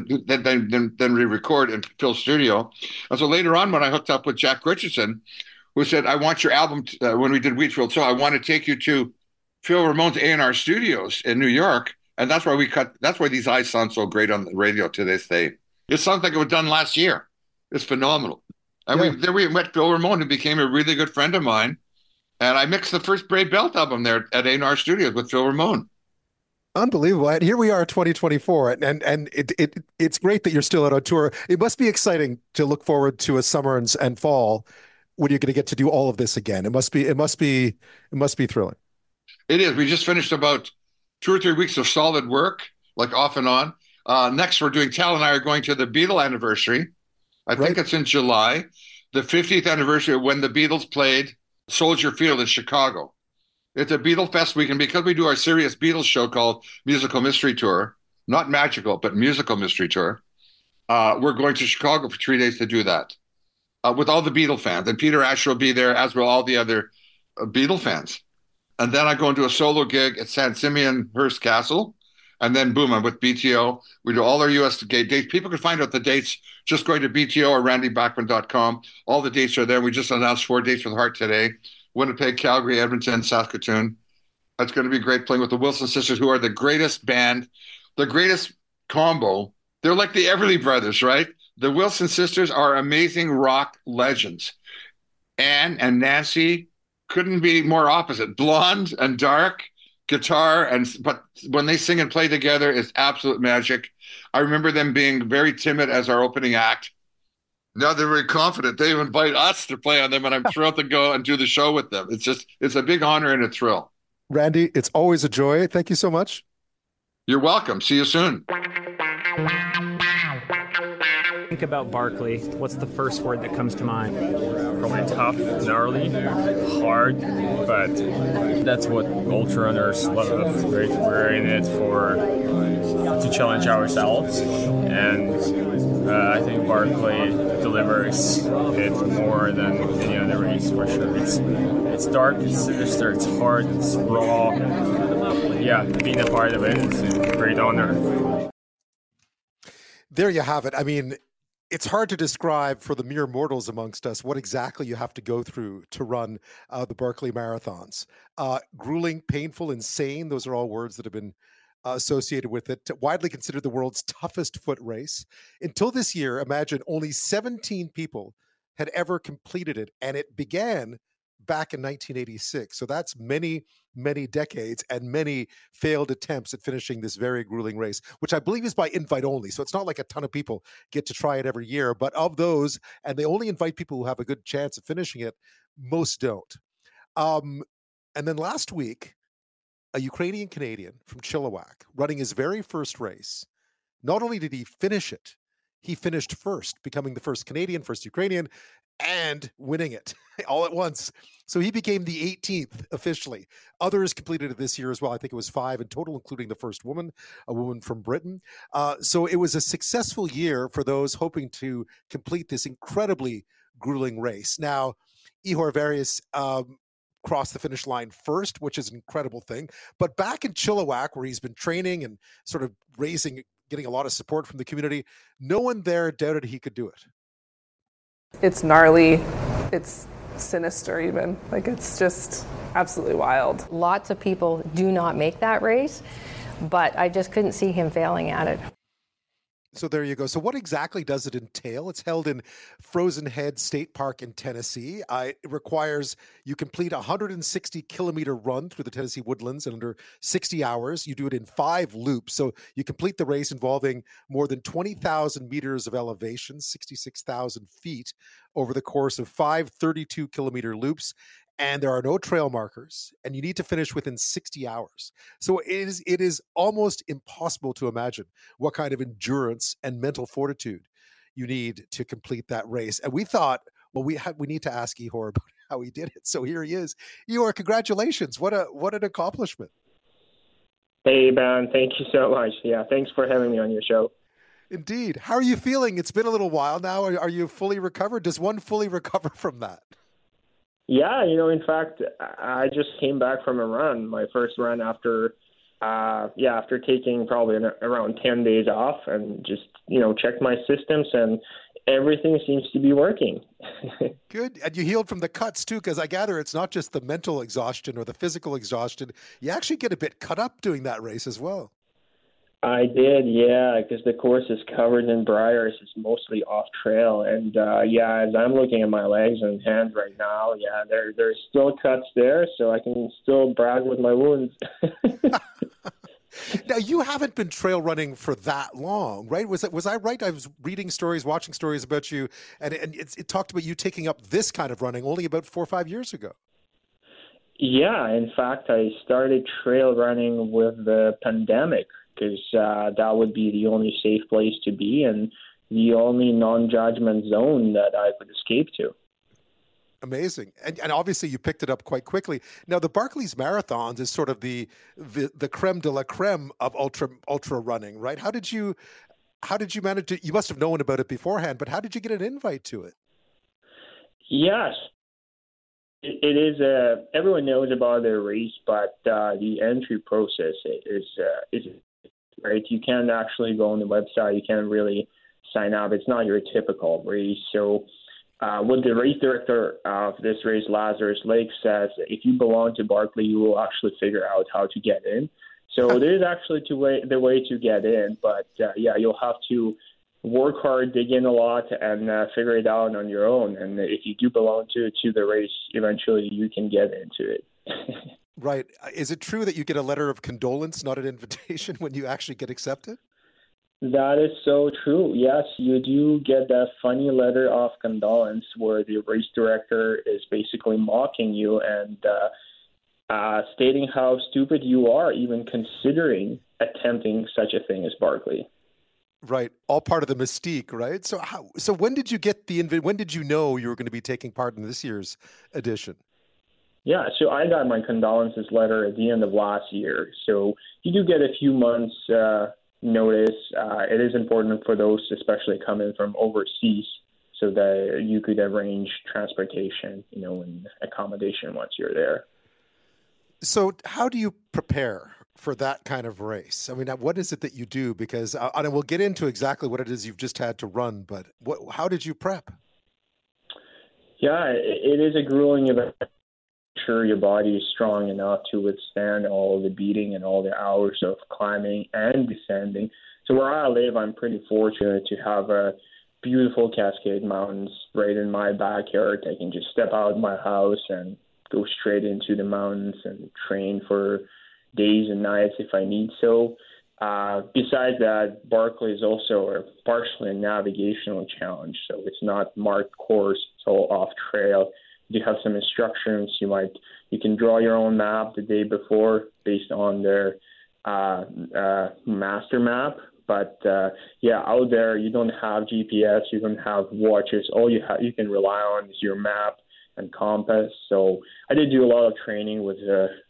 Speaker 3: then re-record in Phil's studio. And so later on, when I hooked up with Jack Richardson, who said, "I want your album." When we did Wheatfield, so I want to take you to Phil Ramone's A&R studios in New York, and that's why we cut. That's why these eyes sound so great on the radio to this day. It sounds like it was done last year. It's phenomenal. And then we met Phil Ramone, who became a really good friend of mine. And I mixed the first Brave Belt album there at A&R Studios with Phil Ramone.
Speaker 1: Unbelievable. And here we are, 2024, and it's great that you're still out on tour. It must be exciting to look forward to a summer and fall when you're going to get to do all of this again. It must be thrilling.
Speaker 3: It is. We just finished about 2 or 3 weeks of solid work, like off and on. Next, Tal and I are going to the Beatle anniversary. I think it's in July, the 50th anniversary of when the Beatles played Soldier Field in Chicago. It's a Beatle Fest weekend because we do our serious Beatles show called Musical Mystery Tour, not magical, but musical mystery tour. We're going to Chicago for 3 days to do that with all the Beatle fans. And Peter Asher will be there, as will all the other Beatle fans. And then I go and do a solo gig at San Simeon Hearst Castle. And then, boom, I'm with BTO. We do all our U.S. dates. People can find out the dates just going to BTO or randybachman.com. All the dates are there. We just announced 4 dates with Heart today. Winnipeg, Calgary, Edmonton, Saskatoon. It's going to be great playing with the Wilson Sisters, who are the greatest band, the greatest combo. They're like the Everly Brothers, right? The Wilson Sisters are amazing rock legends. Anne and Nancy couldn't be more opposite. Blonde and dark, guitar, but when they sing and play together, it's absolute magic. I remember them being very timid as our opening act. Now they're very confident. They invite us to play on them, and I'm thrilled to go and do the show with them. It's a big honor and a thrill.
Speaker 1: Randy, it's always a joy. Thank you so much.
Speaker 3: You're welcome. See you soon.
Speaker 4: Think about Barkley. What's the first word that comes to mind?
Speaker 5: Probably tough, gnarly, hard, but that's what ultra runners love, right? We're in it to challenge ourselves, and I think Barkley delivers it more than any other race for sure. It's dark, it's sinister, it's hard, it's raw. Yeah, being a part of it is a great honor.
Speaker 1: There you have it. I mean, it's hard to describe for the mere mortals amongst us what exactly you have to go through to run the Barkley Marathons. Grueling, painful, insane. Those are all words that have been associated with it. Widely considered the world's toughest foot race. Until this year, imagine only 17 people had ever completed it, and it began back in 1986. So that's many, many decades and many failed attempts at finishing this very grueling race, which I believe is by invite only. So it's not like a ton of people get to try it every year, but of those, and they only invite people who have a good chance of finishing it, most don't. And then last week, a Ukrainian Canadian from Chilliwack running his very first race, not only did he finish it, he finished first, becoming the first Canadian, first Ukrainian, and winning it all at once. So he became the 18th officially. Others completed it this year as well. I think it was 5 in total, including the first woman, a woman from Britain. So it was a successful year for those hoping to complete this incredibly grueling race. Now, Ihor Varius crossed the finish line first, which is an incredible thing. But back in Chilliwack, where he's been training and sort of getting a lot of support from the community, no one there doubted he could do it.
Speaker 6: It's gnarly. It's sinister even. Like, it's just absolutely wild.
Speaker 7: Lots of people do not make that race, but I just couldn't see him failing at it.
Speaker 1: So there you go. So what exactly does it entail? It's held in Frozen Head State Park in Tennessee. It requires you complete a 160-kilometer run through the Tennessee woodlands in under 60 hours. You do it in 5 loops. So you complete the race involving more than 20,000 meters of elevation, 66,000 feet, over the course of 5 32-kilometer loops. And there are no trail markers, and you need to finish within 60 hours. So it is almost impossible to imagine what kind of endurance and mental fortitude you need to complete that race. And we thought, well, we need to ask Ihor about how he did it. So here he is. Ihor, congratulations. What an accomplishment.
Speaker 8: Hey, Ben, thank you so much. Yeah, thanks for having me on your show.
Speaker 1: Indeed. How are you feeling? It's been a little while now. Are you fully recovered? Does one fully recover from that?
Speaker 8: Yeah, in fact, I just came back from a run, my first run after taking probably around 10 days off, and just, checked my systems, and everything seems to be working.
Speaker 1: Good. And you healed from the cuts too, because I gather it's not just the mental exhaustion or the physical exhaustion. You actually get a bit cut up doing that race as well.
Speaker 8: I did, yeah, because the course is covered in briars. It's mostly off trail, and as I'm looking at my legs and hands right now, there's still cuts there, so I can still brag with my wounds.
Speaker 1: Now, you haven't been trail running for that long, right? Was I right? I was reading stories, watching stories about you, and it talked about you taking up this kind of running only about 4 or 5 years ago. Yeah,
Speaker 8: in fact, I started trail running with the pandemic, because that would be the only safe place to be and the only non-judgment zone that I could escape to.
Speaker 1: Amazing. And obviously you picked it up quite quickly. Now, the Barkley's Marathons is sort of the creme de la creme of ultra running, right? How did you manage to, you must have known about it beforehand, but how did you get an invite to it?
Speaker 8: Yes. It is everyone knows about the race, but the entry process is right. You can't actually go on the website. You can't really sign up. It's not your typical race. So what the race director of this race, Lazarus Lake, says, if you belong to Barkley, you will actually figure out how to get in. So there is actually the way to get in, but you'll have to work hard, dig in a lot, and figure it out on your own. And if you do belong to the race, eventually you can get into it.
Speaker 1: Right. Is it true that you get a letter of condolence, not an invitation, when you actually get accepted?
Speaker 8: That is so true. Yes, you do get that funny letter of condolence where the race director is basically mocking you and stating how stupid you are, even considering attempting such a thing as Barkley.
Speaker 1: Right. All part of the mystique, right? So when did you get when did you know you were going to be taking part in this year's edition?
Speaker 8: Yeah, so I got my condolences letter at the end of last year. So you do get a few months notice. It is important for those, especially coming from overseas, so that you could arrange transportation, and accommodation once you're there.
Speaker 1: So how do you prepare for that kind of race? I mean, what is it that you do? Because and we'll get into exactly what it is you've just had to run, but how did you prep?
Speaker 8: Yeah, it is a grueling event. Sure, your body is strong enough to withstand all the beating and all the hours of climbing and descending. So where I live, I'm pretty fortunate to have a beautiful Cascade Mountains right in my backyard. I can just step out of my house and go straight into the mountains and train for days and nights if I need so. Besides that, Barkley is also partially a navigational challenge. So it's not marked course, it's all off trail. You have some instructions. You can draw your own map the day before based on their master map. But out there you don't have GPS, you don't have watches. All you can rely on is your map and compass. So I did do a lot of training with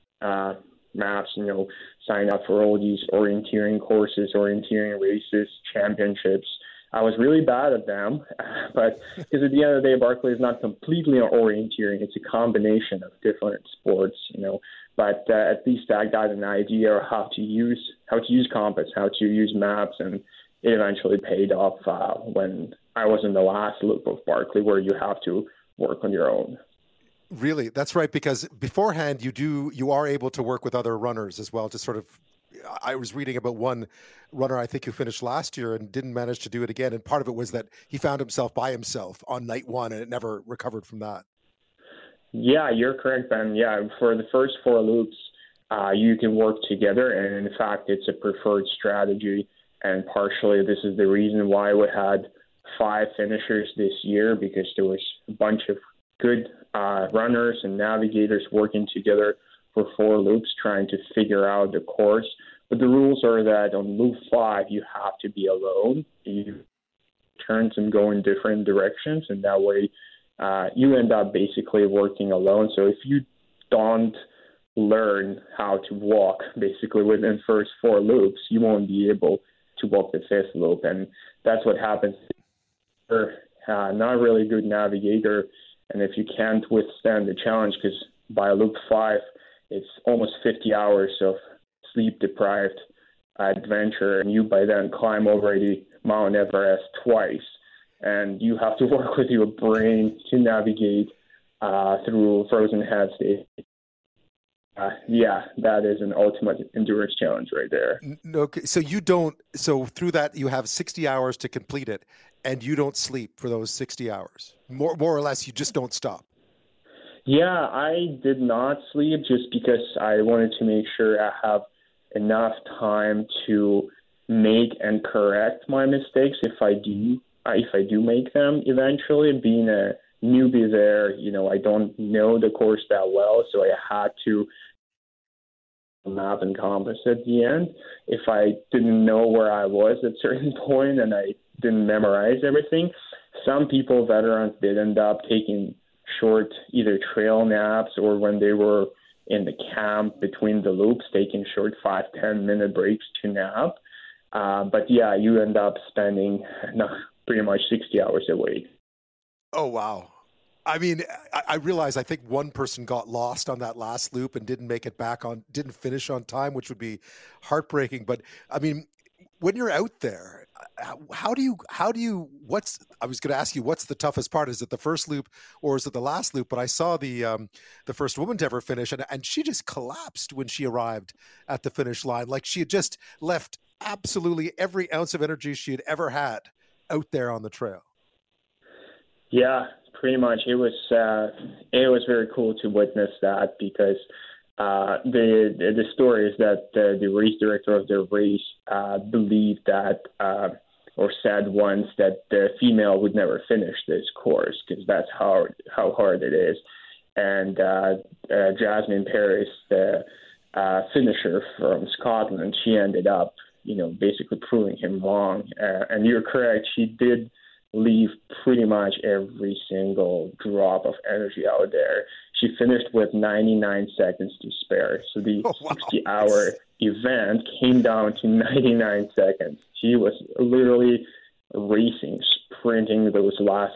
Speaker 8: maps, sign up for all these orienteering courses, orienteering races, championships. I was really bad at them, but because at the end of the day, Barkley is not completely orienteering. It's a combination of different sports, But at least I got an idea of how to use compass, how to use maps, and it eventually paid off when I was in the last loop of Barkley, where you have to work on your own.
Speaker 1: Really, that's right. Because beforehand, you are able to work with other runners as well to sort of. I was reading about one runner, I think, who finished last year and didn't manage to do it again. And part of it was that he found himself by himself on night one and it never recovered from that.
Speaker 8: Yeah, you're correct, Ben. Yeah, for the first 4 loops, you can work together. And in fact, it's a preferred strategy. And partially, this is the reason why we had 5 finishers this year, because there was a bunch of good runners and navigators working together for 4 loops, trying to figure out the course. But the rules are that on loop 5, you have to be alone. You turn and go in different directions, and that way you end up basically working alone. So if you don't learn how to walk basically within the first 4 loops, you won't be able to walk the 5th loop. And that's what happens. You're not really a good navigator, and if you can't withstand the challenge, because by loop 5, it's almost 50 hours of sleep-deprived adventure, and you by then climb already Mount Everest twice, and you have to work with your brain to navigate through Frozen Head State. That is an ultimate endurance challenge right there.
Speaker 1: Okay, so through that you have 60 hours to complete it, and you don't sleep for those 60 hours. More or less, you just don't stop.
Speaker 8: Yeah, I did not sleep just because I wanted to make sure I have enough time to make and correct my mistakes if I do make them eventually. Being a newbie there, I don't know the course that well, so I had to map and compass at the end. If I didn't know where I was at a certain point and I didn't memorize everything, some people, veterans, did end up taking short either trail naps, or when they were in the camp between the loops, taking short 5-10 minute breaks to nap. But yeah, you end up spending pretty much 60 hours a week.
Speaker 1: Oh, wow. I mean, I realize I think one person got lost on that last loop and didn't finish on time, which would be heartbreaking. But I mean, when you're out there, I was going to ask you, what's the toughest part? Is it the first loop or is it the last loop? But I saw the first woman to ever finish, and she just collapsed when she arrived at the finish line. Like she had just left absolutely every ounce of energy she had ever had out there on the trail. Yeah,
Speaker 8: pretty much. It was very cool to witness that, because the story is that the race director of the race believed that or said once that the female would never finish this course, because that's how hard it is. And Jasmine Paris, the finisher from Scotland, she ended up, basically proving him wrong. And you're correct, she did leave pretty much every single drop of energy out there. She finished with 99 seconds to spare. So the 60-hour event came down to 99 seconds. She was literally racing, sprinting those last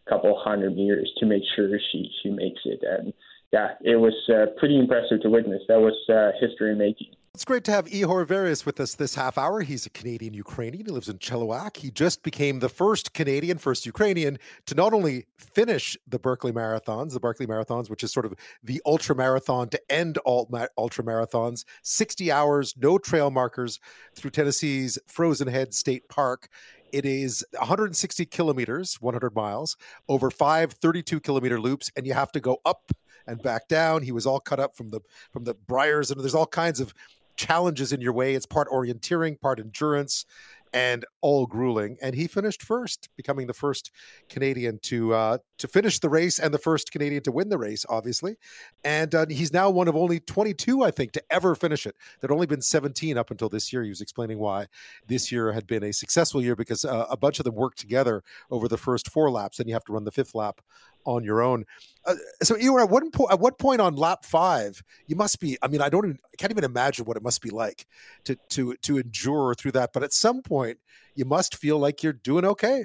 Speaker 8: couple 100 meters to make sure she makes it. And yeah, it was pretty impressive to witness. That was history making.
Speaker 1: It's great to have Ihor Veres with us this half hour. He's a Canadian-Ukrainian. He lives in Chilliwack. He just became the first Canadian, first Ukrainian to not only finish the Barkley Marathons, which is sort of the ultra marathon to end all ultra marathons, 60 hours, no trail markers through Tennessee's Frozen Head State Park. It is 160 kilometers, 100 miles, over 5 32-kilometer loops, and you have to go up and back down. He was all cut up from the briars, and there's all kinds of challenges in your way. It's part orienteering, part endurance, and all grueling. And he finished first, becoming the first Canadian to finish the race and the first Canadian to win the race, obviously. And he's now one of only 22, I think, to ever finish it. There'd only been 17 up until this year. He was explaining why this year had been a successful year because a bunch of them worked together over the first 4 laps. Then you have to run the 5th lap on your own. So you were at what point on lap 5, you must be, I can't even imagine what it must be like to endure through that. But at some point you must feel like you're doing okay.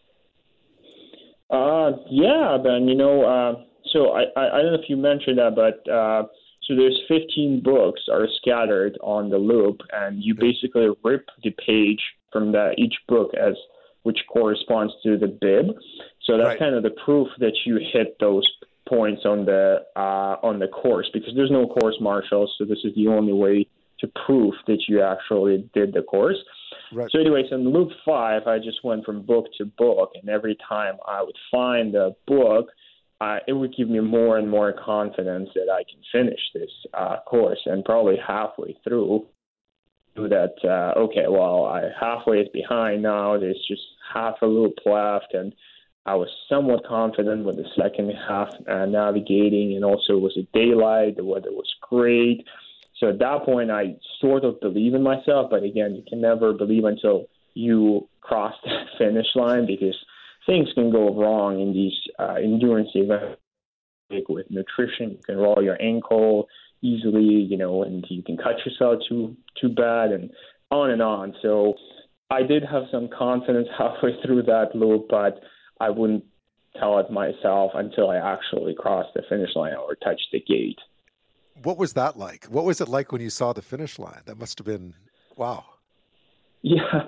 Speaker 8: Yeah, Ben, so I don't know if you mentioned that, but so there's 15 books are scattered on the loop, and you basically rip the page from each book which corresponds to the bib. So that's kind of the proof that you hit those points on the course, because there's no course marshal. So this is the only way to prove that you actually did the course. Right. So anyways, in loop 5, I just went from book to book, and every time I would find a book, it would give me more and more confidence that I can finish this course. And probably halfway through that, I halfway is behind now. There's just half a loop left, and I was somewhat confident with the second half navigating, and also it was a daylight. The weather was great. So at that point, I sort of believe in myself. But again, you can never believe until you cross that finish line, because things can go wrong in these endurance events. Like with nutrition, you can roll your ankle easily, and you can cut yourself too bad, and on and on. So I did have some confidence halfway through that loop, but I wouldn't tell it myself until I actually crossed the finish line or touched the gate.
Speaker 1: What was that like? What was it like when you saw the finish line? That must have been, wow.
Speaker 8: Yeah,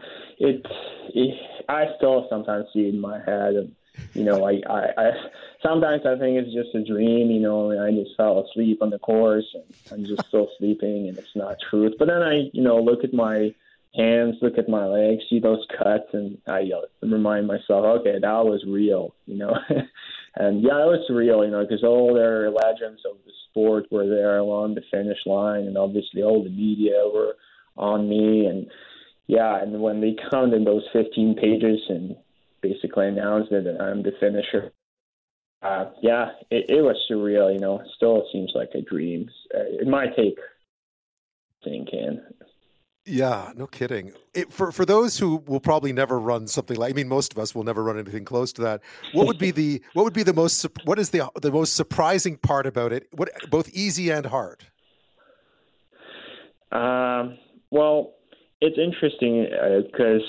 Speaker 8: I still sometimes see it in my head, and I sometimes I think it's just a dream, and I just fell asleep on the course, and I'm just still sleeping, and it's not truth. But then I, look at my hands, look at my legs, see those cuts, and I remind myself, okay, that was real, And yeah, it was real, because all their legends of the sport were there along the finish line, and obviously all the media were on me, and yeah, and when they counted those 15 pages and basically announced that I'm the finisher, it was surreal, Still it seems like a dream. It might take thinking.
Speaker 1: Yeah, no kidding. For those who will probably never run something like, most of us will never run anything close to that. What is the most surprising part about it? Both easy and hard?
Speaker 8: Well, it's interesting because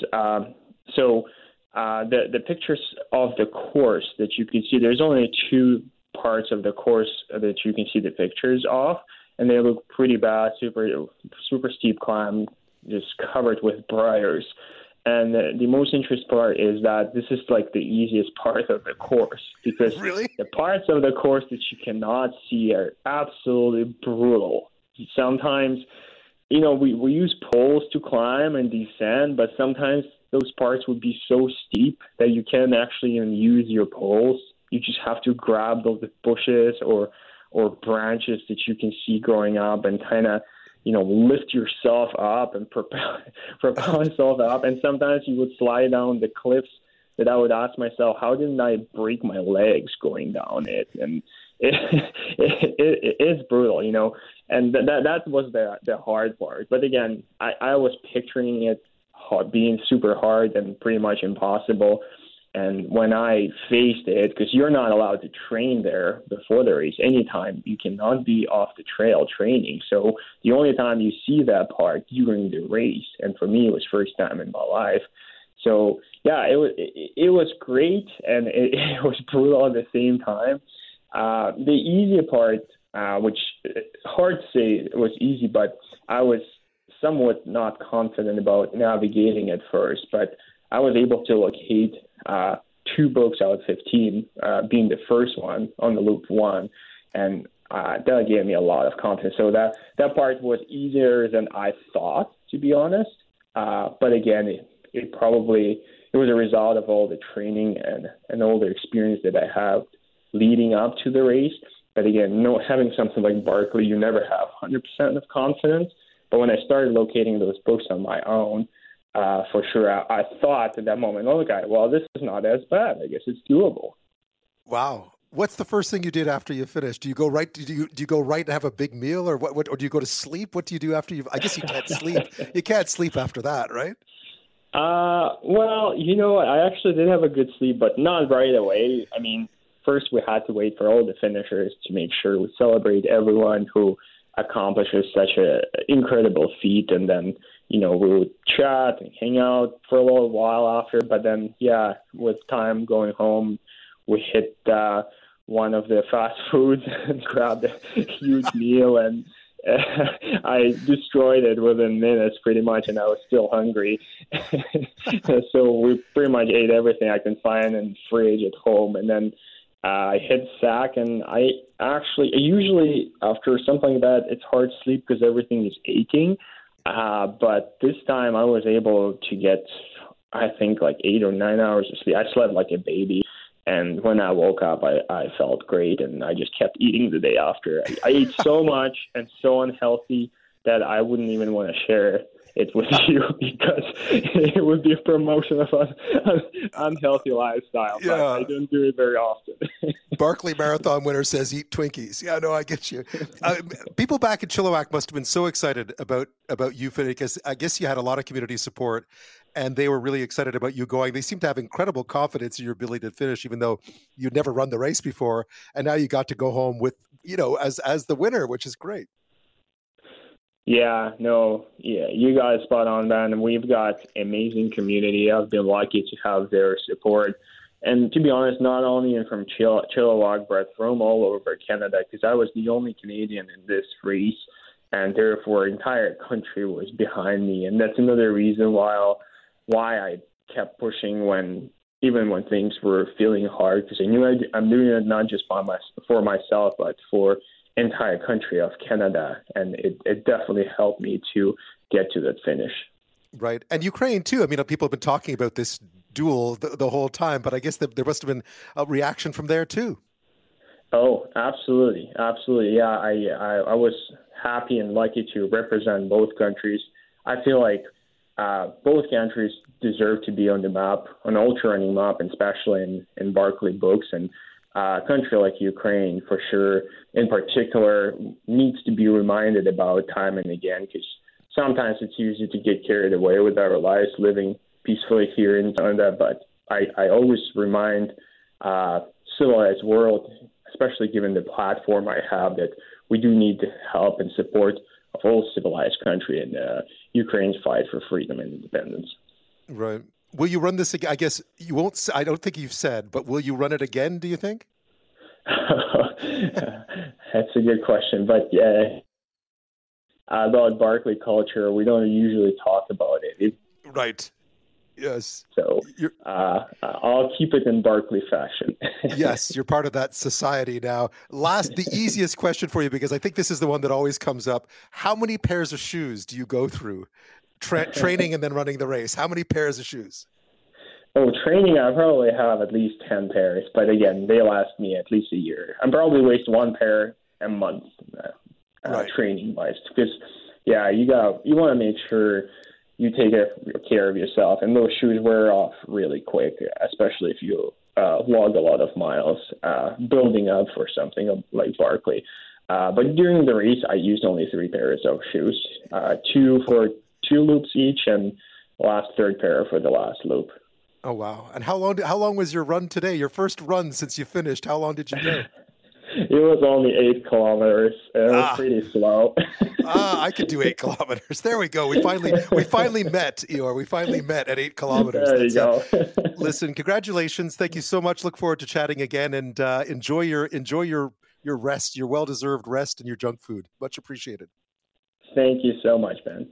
Speaker 8: the pictures of the course that you can see, there's only 2 parts of the course that you can see the pictures of, and they look pretty bad, super steep climb, just covered with briars. And the most interesting part is that this is like the easiest part of the course, because the parts of the course that you cannot see are absolutely brutal. Sometimes, we use poles to climb and descend, but sometimes those parts would be so steep that you can't actually even use your poles. You just have to grab those bushes or branches that you can see growing up and kind of, lift yourself up and propel yourself up. And sometimes you would slide down the cliffs that I would ask myself, how didn't I break my legs going down it? And it is brutal, and that was the hard part. But again, I was picturing it being super hard and pretty much impossible. And when I faced it, because you're not allowed to train there before the race, anytime you cannot be off the trail training. So the only time you see that part during the race, and for me it was first time in my life. So yeah, it was great, and it was brutal at the same time. The easy part, which hard to say it was easy, but I was somewhat not confident about navigating at first. But I was able to locate 2 books out of 15, being the first one on the loop 1, and that gave me a lot of confidence. So that part was easier than I thought, to be honest. But again, it was a result of all the training and all the experience that I have leading up to the race. But again, having something like Barkley, you never have 100% of confidence. But when I started locating those books on my own, for sure, I thought at that moment, oh, okay, well, this is not as bad. I guess it's doable.
Speaker 1: Wow. What's the first thing you did after you finished? Do you go right? Do you go right and have a big meal, or what? Or do you go to sleep? What do you do after you? I guess you can't sleep. You can't sleep after that, right?
Speaker 8: Well, you know what? I actually did have a good sleep, but not right away. I mean, first we had to wait for all the finishers to make sure we celebrate everyone who accomplishes such an incredible feat, and then we would chat and hang out for a little while after. But then, yeah, with time going home, we hit one of the fast foods and grabbed a huge meal, and I destroyed it within minutes pretty much, and I was still hungry. So we pretty much ate everything I can find in the fridge at home, and then I hit sack, and I usually after something like that, it's hard to sleep because everything is aching. But this time I was able to get, I think, like 8 or 9 hours of sleep. I slept like a baby. And when I woke up, I felt great, and I just kept eating the day after. I ate so much and so unhealthy that I wouldn't even want to share it with you because it would be a promotion of an unhealthy lifestyle. But yeah. I don't do it very often.
Speaker 1: Barkley Marathon winner says eat Twinkies. Yeah, no, I get you. People back in Chilliwack must have been so excited about you, because I guess you had a lot of community support, and they were really excited about you going. They seem to have incredible confidence in your ability to finish, even though you'd never run the race before. And now you got to go home with, as the winner, which is great.
Speaker 8: Yeah, you guys spot on, man. And we've got amazing community. I've been lucky to have their support. And to be honest, not only from Chilliwack, but from all over Canada, because I was the only Canadian in this race, and therefore entire country was behind me. And that's another reason why I kept pushing even when things were feeling hard, because I knew I'm doing it not just for myself, but for entire country of Canada, and it definitely helped me to get to that finish.
Speaker 1: Right. And Ukraine too. I mean, people have been talking about this duel the whole time, but I guess there must have been a reaction from there too.
Speaker 8: Oh, absolutely. Yeah, I was happy and lucky to represent both countries. I feel like both countries deserve to be on the map, on ultra running map, and especially in Barkley books. And a country like Ukraine, for sure, in particular, needs to be reminded about time and again, because sometimes it's easy to get carried away with our lives living peacefully here in Canada. But I always remind civilized world, especially given the platform I have, that we do need the help and support of all civilized country in Ukraine's fight for freedom and independence.
Speaker 1: Right. Will you run this again? I guess you won't. I don't think you've said, but will you run it again, do you think?
Speaker 8: That's a good question. But yeah, about Barkley culture, we don't usually talk about it.
Speaker 1: Right. Yes.
Speaker 8: So I'll keep it in Barkley fashion.
Speaker 1: Yes, you're part of that society now. The easiest question for you, because I think this is the one that always comes up. How many pairs of shoes do you go through? Training and then running the race. How many pairs of shoes?
Speaker 8: Oh, training, I probably have at least 10 pairs. But again, they last me at least a year. I'm probably waste one pair a month
Speaker 1: right.
Speaker 8: Training-wise. Because, yeah, you want to make sure you take care of yourself. And those shoes wear off really quick, especially if you log a lot of miles building up for something like Barkley. But during the race, I used only 3 pairs of shoes, 2 for 2 loops each, and last third pair for the last loop.
Speaker 1: Oh wow! And how long was your run today? Your first run since you finished? How long did you go?
Speaker 8: It was only 8 kilometers. It was pretty slow.
Speaker 1: I could do 8 kilometers. There we go. We finally met, Eeyore. We finally met at 8 kilometers.
Speaker 8: There you go.
Speaker 1: Listen, congratulations. Thank you so much. Look forward to chatting again, and enjoy your rest, your well-deserved rest, and your junk food. Much appreciated.
Speaker 8: Thank you so much, Ben.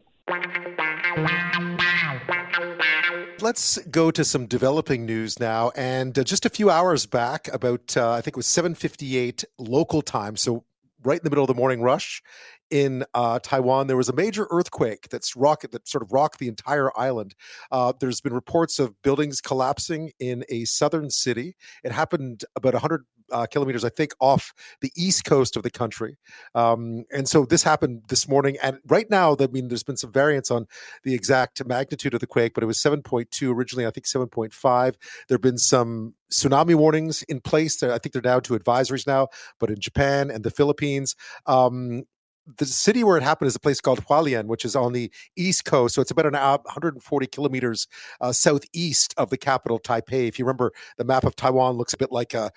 Speaker 1: Let's go to some developing news now. And just a few hours back, about I think it was 7:58 local time, so right in the middle of the morning rush in Taiwan, there was a major earthquake that sort of rocked the entire island. There's been reports of buildings collapsing in a southern city. It happened about 100 kilometers, I think, off the east coast of the country. And so this happened this morning. And right now, there's been some variance on the exact magnitude of the quake, but it was 7.2 originally, I think 7.5. There have been some tsunami warnings in place. I think they're down to advisories now, but in Japan and the Philippines. The city where it happened is a place called Hualien, which is on the east coast. So it's about 140 kilometers southeast of the capital, Taipei. If you remember, the map of Taiwan looks a bit like a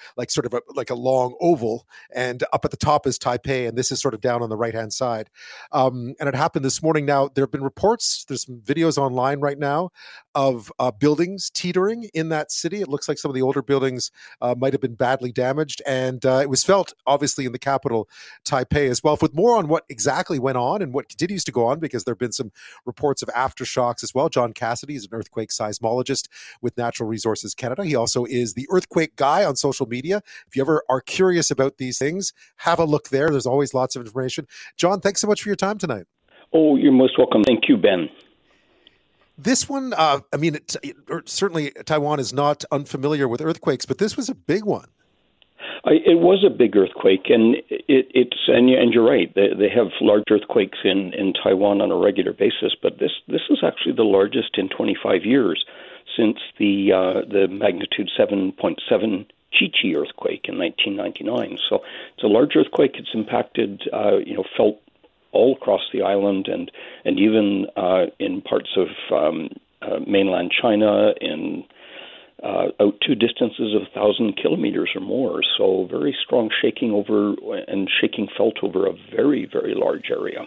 Speaker 1: long oval, and up at the top is Taipei, and this is sort of down on the right-hand side. And it happened this morning. Now, there have been reports, there's some videos online right now of buildings teetering in that city. It looks like some of the older buildings might have been badly damaged, and it was felt, obviously, in the capital, Taipei, as well. With more on what exactly went on and what continues to go on, because there have been some reports of aftershocks as well. John Cassidy is an earthquake seismologist with Natural Resources Canada. He also is the earthquake guy on social media. If you ever are curious about these things, have a look there. There's always lots of information. John, thanks so much for your time tonight.
Speaker 9: Oh, you're most welcome. Thank you, Ben.
Speaker 1: This one, certainly Taiwan is not unfamiliar with earthquakes, but this was a big one.
Speaker 9: It was a big earthquake, and and you're right. They have large earthquakes in Taiwan on a regular basis, but this is actually the largest in 25 years since the magnitude 7.7 Chi-Chi earthquake in 1999. So it's a large earthquake. It's impacted, felt all across the island, and even in parts of mainland China, in out to distances of 1,000 kilometers or more. So very strong shaking felt over a very, very large area.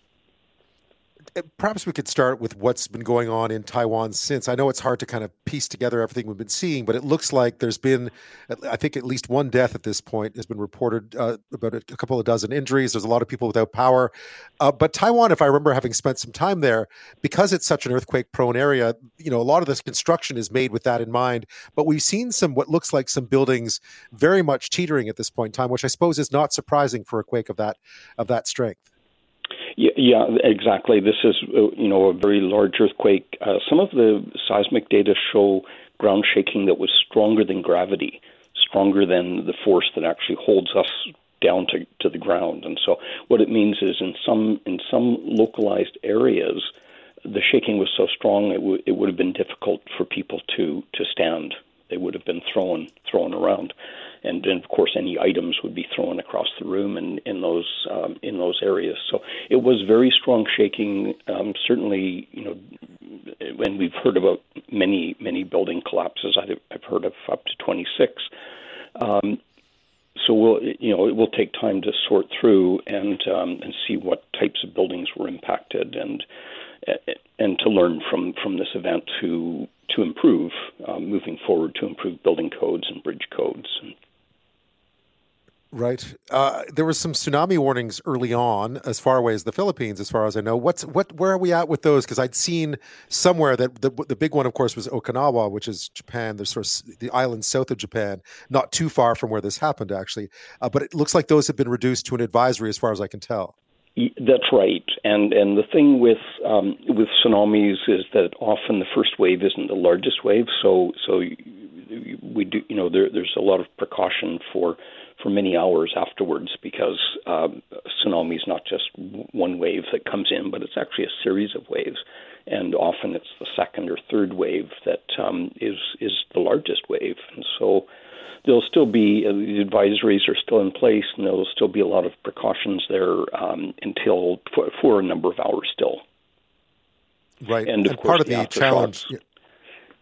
Speaker 1: Perhaps we could start with what's been going on in Taiwan since. I know it's hard to kind of piece together everything we've been seeing, but it looks like there's been, I think, at least one death at this point has been reported, about a couple of dozen injuries. There's a lot of people without power. But Taiwan, if I remember having spent some time there, because it's such an earthquake-prone area, a lot of this construction is made with that in mind. But we've seen what looks like some buildings very much teetering at this point in time, which I suppose is not surprising for a quake of that strength.
Speaker 9: Yeah, exactly. This is, a very large earthquake. Some of the seismic data show ground shaking that was stronger than gravity, stronger than the force that actually holds us down to the ground. And so what it means is in some localized areas, the shaking was so strong it would have been difficult for people to stand. They would have been thrown around. And then, of course, any items would be thrown across the room in those areas. So it was very strong shaking. Certainly, when we've heard about many building collapses, I've heard of up to 26. So it will take time to sort through and see what types of buildings were impacted and to learn from this event to improve moving forward, to improve building codes and bridge codes.
Speaker 1: Right. There was some tsunami warnings early on, as far away as the Philippines, as far as I know. Where are we at with those? Because I'd seen somewhere that the big one, of course, was Okinawa, which is Japan. There's sort of the island south of Japan, not too far from where this happened, actually. But it looks like those have been reduced to an advisory, as far as I can tell.
Speaker 9: That's right, and the thing with tsunamis is that often the first wave isn't the largest wave, so we do there's a lot of precaution for many hours afterwards, because tsunami is not just one wave that comes in, but it's actually a series of waves, and often it's the second or third wave that is the largest wave, and so there'll still be the advisories are still in place, and there'll still be a lot of precautions there until for a number of hours still.
Speaker 1: Right,
Speaker 9: and of course,
Speaker 1: part of the challenge.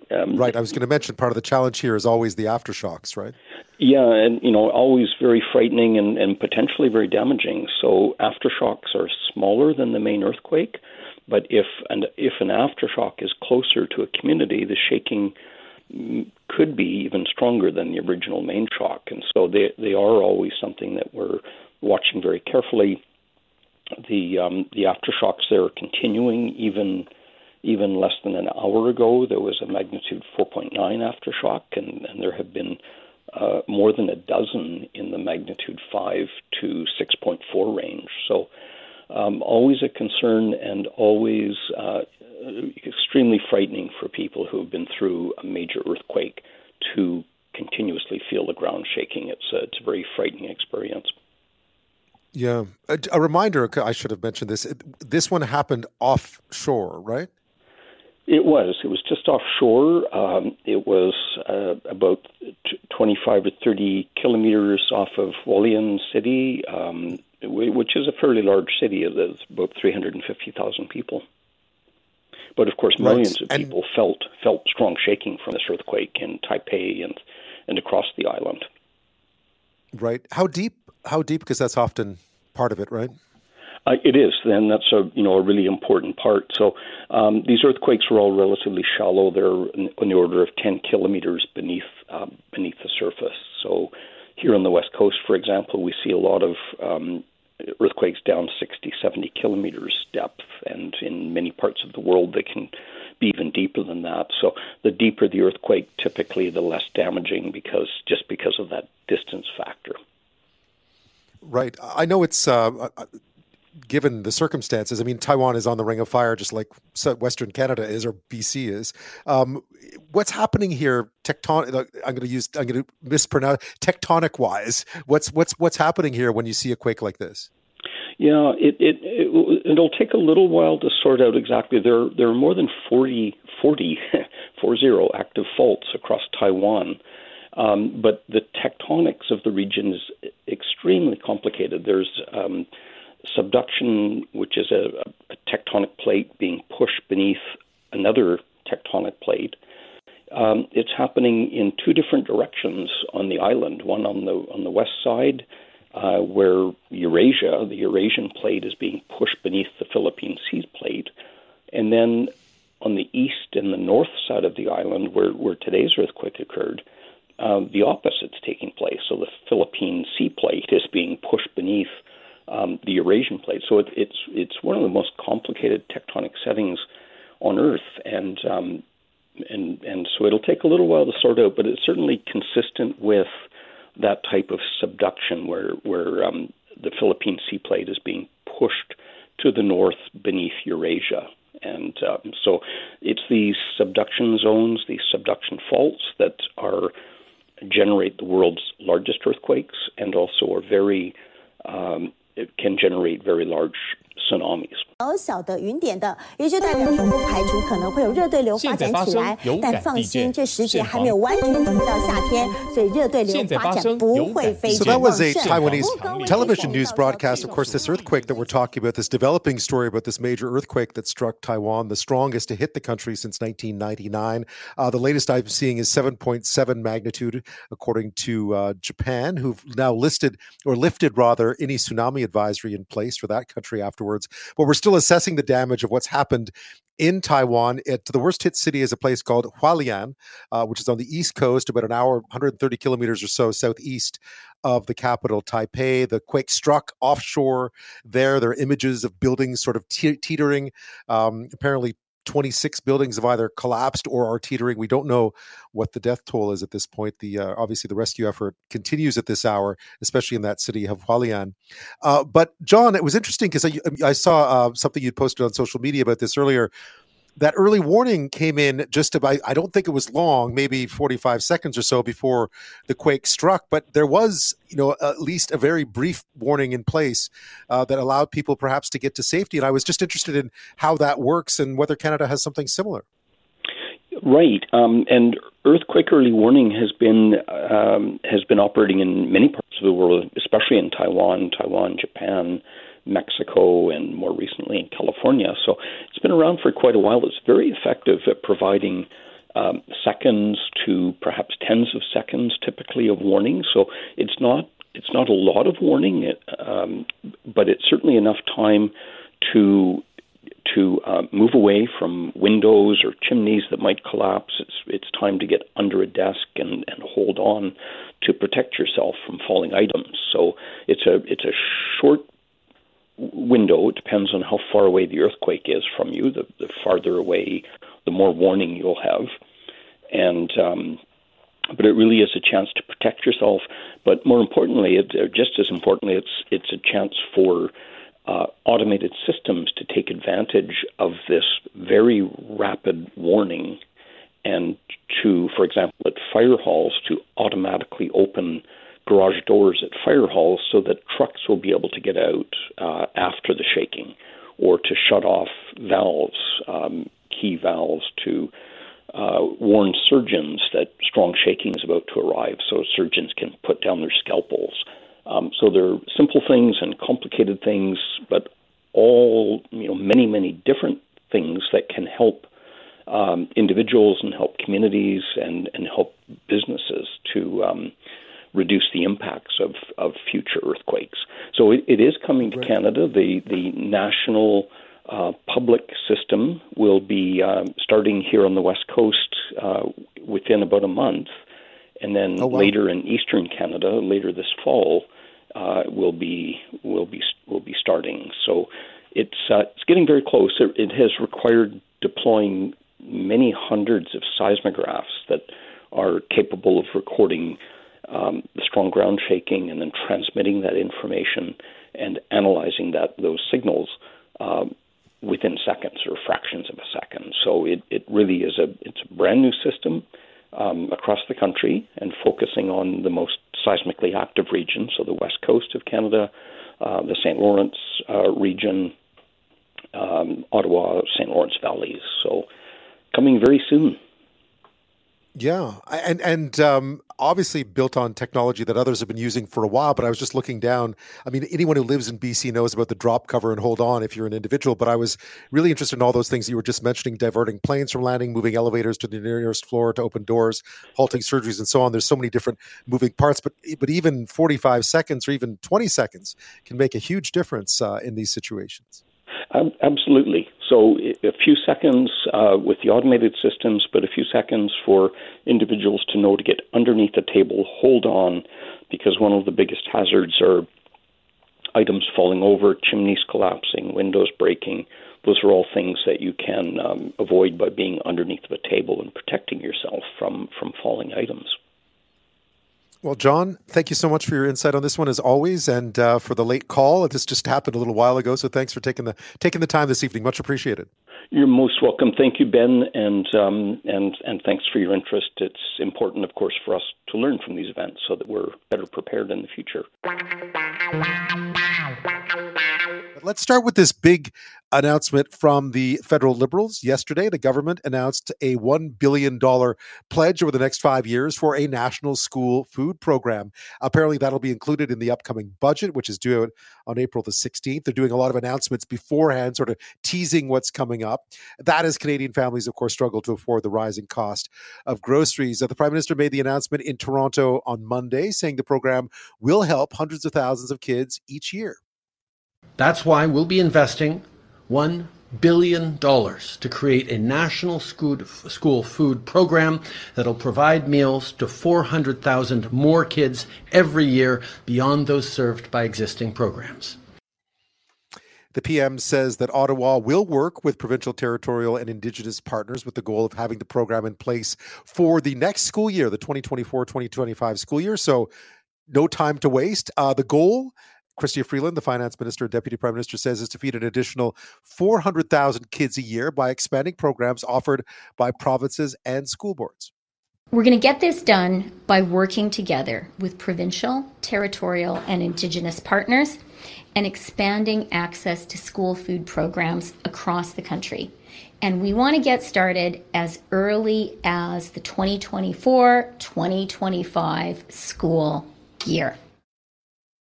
Speaker 1: Right. I was going to mention part of the challenge here is always the aftershocks, right?
Speaker 9: Yeah, and always very frightening and potentially very damaging. So aftershocks are smaller than the main earthquake, but if an aftershock is closer to a community, the shaking could be even stronger than the original main shock. And so they are always something that we're watching very carefully. The aftershocks there are continuing even less than an hour ago. There was a magnitude 4.9 aftershock, and there have been more than a dozen in the magnitude 5 to 6.4 range. So always a concern and always extremely frightening for people who have been through a major earthquake to continuously feel the ground shaking. It's a very frightening experience.
Speaker 1: Yeah. A reminder, I should have mentioned this. This one happened offshore, right?
Speaker 9: It was just offshore. It was about 25 or 30 kilometers off of Hualien City, which is a fairly large city. There's about 350,000 people. But of course, millions of people felt strong shaking from this earthquake in Taipei and across the island.
Speaker 1: Right. How deep? Because that's often part of it, right?
Speaker 9: It is, and that's a really important part. So these earthquakes were all relatively shallow. They're on the order of 10 kilometers beneath the surface. So here on the West Coast, for example, we see a lot of earthquakes down 60, 70 kilometers depth, and in many parts of the world they can be even deeper than that. So the deeper the earthquake, typically the less damaging because of that distance factor.
Speaker 1: Right. I know it's given the circumstances. I mean, Taiwan is on the Ring of Fire, just like Western Canada is, or BC is. What's happening here? I'm going to mispronounce tectonic-wise. What's happening here when you see a quake like this?
Speaker 9: Yeah, it'll take a little while to sort out exactly. There are more than 40 active faults across Taiwan. But the tectonics of the region is extremely complicated. There's subduction, which is a tectonic plate being pushed beneath another tectonic plate. It's happening in two different directions on the island. One on the west side, where the Eurasian plate, is being pushed beneath the Philippine Sea plate, and then on the east and the north side of the island, where today's earthquake occurred, the opposite's taking place. So the Philippine Sea plate is being pushed beneath the Eurasian plate. So it's one of the most complicated tectonic settings on Earth, and so it'll take a little while to sort out, but it's certainly consistent with that type of subduction where the Philippine Sea plate is being pushed to the north beneath Eurasia. And so it's these subduction zones, these subduction faults that generate the world's largest earthquakes, and also are it can generate very large tsunamis.
Speaker 10: 小的云点的，也就代表说不排除可能会有热对流发展起来，但放心，这时节还没有完全进入到夏天，所以热对流发展不会非常
Speaker 1: So that was a Taiwanese television news broadcast. Of course, this earthquake that we're talking about, this developing story about this major earthquake that struck Taiwan, the strongest to hit the country since 1999. The latest I'm seeing is 7.7 magnitude, according to Japan, who've now lifted any tsunami advisory in place for that country afterwards. But we're still assessing the damage of what's happened in Taiwan. The worst hit city is a place called Hualien, which is on the east coast, about an hour, 130 kilometers or so southeast of the capital, Taipei. The quake struck offshore there. There are images of buildings sort of teetering. Apparently 26 buildings have either collapsed or are teetering. We don't know what the death toll is at this point. Obviously, the rescue effort continues at this hour, especially in that city of Hualien. But John, it was interesting because I saw something you'd posted on social media about this earlier. That early warning came in just about, I don't think it was long, maybe 45 seconds or so before the quake struck, but there was, at least a very brief warning in place that allowed people perhaps to get to safety. And I was just interested in how that works and whether Canada has something similar.
Speaker 9: Right. And earthquake early warning has been operating in many parts of the world, especially in Taiwan, Japan, Mexico, and more recently in California. So it's been around for quite a while. It's very effective at providing seconds to perhaps tens of seconds typically of warning. So it's not a lot of warning, but it's certainly enough time to move away from windows or chimneys that might collapse. It's time to get under a desk and hold on to protect yourself from falling items. So it's a short window. It depends on how far away the earthquake is from you. The farther away, the more warning you'll have. And but it really is a chance to protect yourself. But more importantly, just as importantly, it's a chance for automated systems to take advantage of this very rapid warning and to, for example, at fire halls, to automatically open garage doors at fire halls so that trucks will be able to get out after the shaking, or to shut off valves, key valves, to warn surgeons that strong shaking is about to arrive so surgeons can put down their scalpels. So there are simple things and complicated things, but all, many, many different things that can help individuals and help communities and help businesses to reduce the impacts of future earthquakes. So it is coming to Canada. The national public system will be starting here on the West Coast within about a month, and then later in Eastern Canada, later this fall, will be starting. So it's getting very close. It has required deploying many hundreds of seismographs that are capable of recording the strong ground shaking and then transmitting that information and analyzing those signals within seconds or fractions of a second. So it really is it's a brand new system across the country and focusing on the most seismically active regions, so the west coast of Canada, the St. Lawrence region, Ottawa, St. Lawrence valleys. So coming very soon.
Speaker 1: Yeah, and obviously built on technology that others have been using for a while, but I was just looking down. I mean, anyone who lives in BC knows about the drop, cover, and hold on if you're an individual, but I was really interested in all those things you were just mentioning, diverting planes from landing, moving elevators to the nearest floor to open doors, halting surgeries, and so on. There's so many different moving parts, but even 45 seconds or even 20 seconds can make a huge difference in these situations.
Speaker 9: Absolutely. So a few seconds with the automated systems, but a few seconds for individuals to know to get underneath the table, hold on, because one of the biggest hazards are items falling over, chimneys collapsing, windows breaking. Those are all things that you can avoid by being underneath the table and protecting yourself from falling items.
Speaker 1: Well, John, thank you so much for your insight on this one, as always, and for the late call. This just happened a little while ago, so thanks for taking the time this evening. Much appreciated.
Speaker 9: You're most welcome. Thank you, Ben, and thanks for your interest. It's important, of course, for us to learn from these events so that we're better prepared in the future.
Speaker 1: Let's start with this big announcement from the federal Liberals. Yesterday, the government announced a $1 billion pledge over the next 5 years for a national school food program. Apparently, that'll be included in the upcoming budget, which is due on April the 16th. They're doing a lot of announcements beforehand, sort of teasing what's coming up. That as Canadian families, of course, struggle to afford the rising cost of groceries. The Prime Minister made the announcement in Toronto on Monday, saying the program will help hundreds of thousands of kids each year.
Speaker 11: That's why we'll be investing $1 billion to create a national school food program that'll provide meals to 400,000 more kids every year beyond those served by existing programs.
Speaker 1: The PM says that Ottawa will work with provincial, territorial, and Indigenous partners with the goal of having the program in place for the next school year, the 2024-2025 school year. So no time to waste. The goal, Chrystia Freeland, the Finance Minister and Deputy Prime Minister, says is to feed an additional 400,000 kids a year by expanding programs offered by provinces and school boards.
Speaker 12: We're going to get this done by working together with provincial, territorial, and Indigenous partners and expanding access to school food programs across the country. And we want to get started as early as the 2024-2025 school year.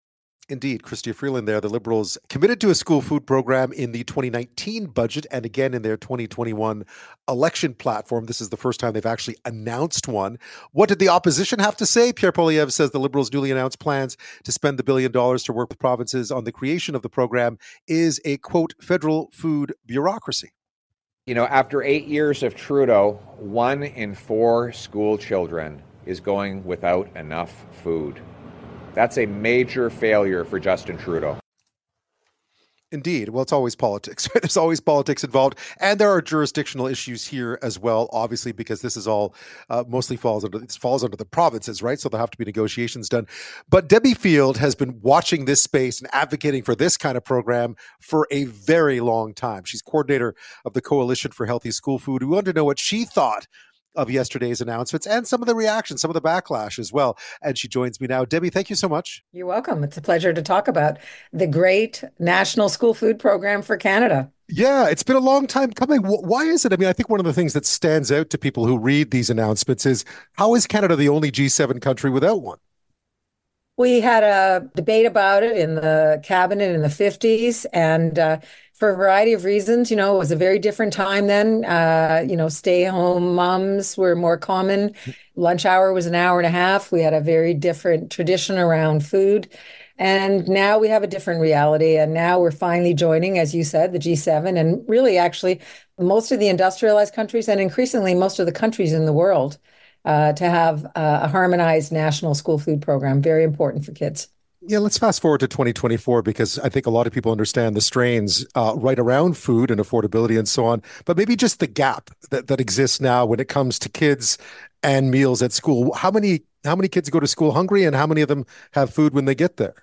Speaker 1: Indeed, Chrystia Freeland there. The Liberals committed to a school food program in the 2019 budget and again in their 2021 election platform. This is the first time they've actually announced one. What did the opposition have to say? Pierre Poilievre says the Liberals' newly announced plans to spend the $1 billion to work with provinces on the creation of the program is a, quote, federal food bureaucracy.
Speaker 13: You know, after 8 years of Trudeau, 1 in 4 school children is going without enough food. That's a major failure for Justin Trudeau.
Speaker 1: Indeed. Well, it's always politics. There's always politics involved. And there are jurisdictional issues here as well, obviously, because this is all mostly falls under the provinces, right? So there'll have to be negotiations done. But Debbie Field has been watching this space and advocating for this kind of program for a very long time. She's coordinator of the Coalition for Healthy School Food. We wanted to know what she thought of yesterday's announcements and some of the reactions, some of the backlash as well. And she joins me now. Debbie, thank you so much.
Speaker 14: You're welcome. It's a pleasure to talk about the great National School Food Program for Canada.
Speaker 1: Yeah, it's been a long time coming. Why is it? I mean, I think one of the things that stands out to people who read these announcements is how is Canada the only G7 country without one?
Speaker 14: We had a debate about it in the cabinet in the 50s, and for a variety of reasons, you know, it was a very different time then. Stay-home moms were more common. Lunch hour was an hour and a half. We had a very different tradition around food. And now we have a different reality. And now we're finally joining, as you said, the G7, and really actually most of the industrialized countries and increasingly most of the countries in the world to have a harmonized national school food program. Very important for kids.
Speaker 1: Yeah, let's fast forward to 2024, because I think a lot of people understand the strains right around food and affordability and so on, but maybe just the gap that exists now when it comes to kids and meals at school. How many kids go to school hungry, and how many of them have food when they get there?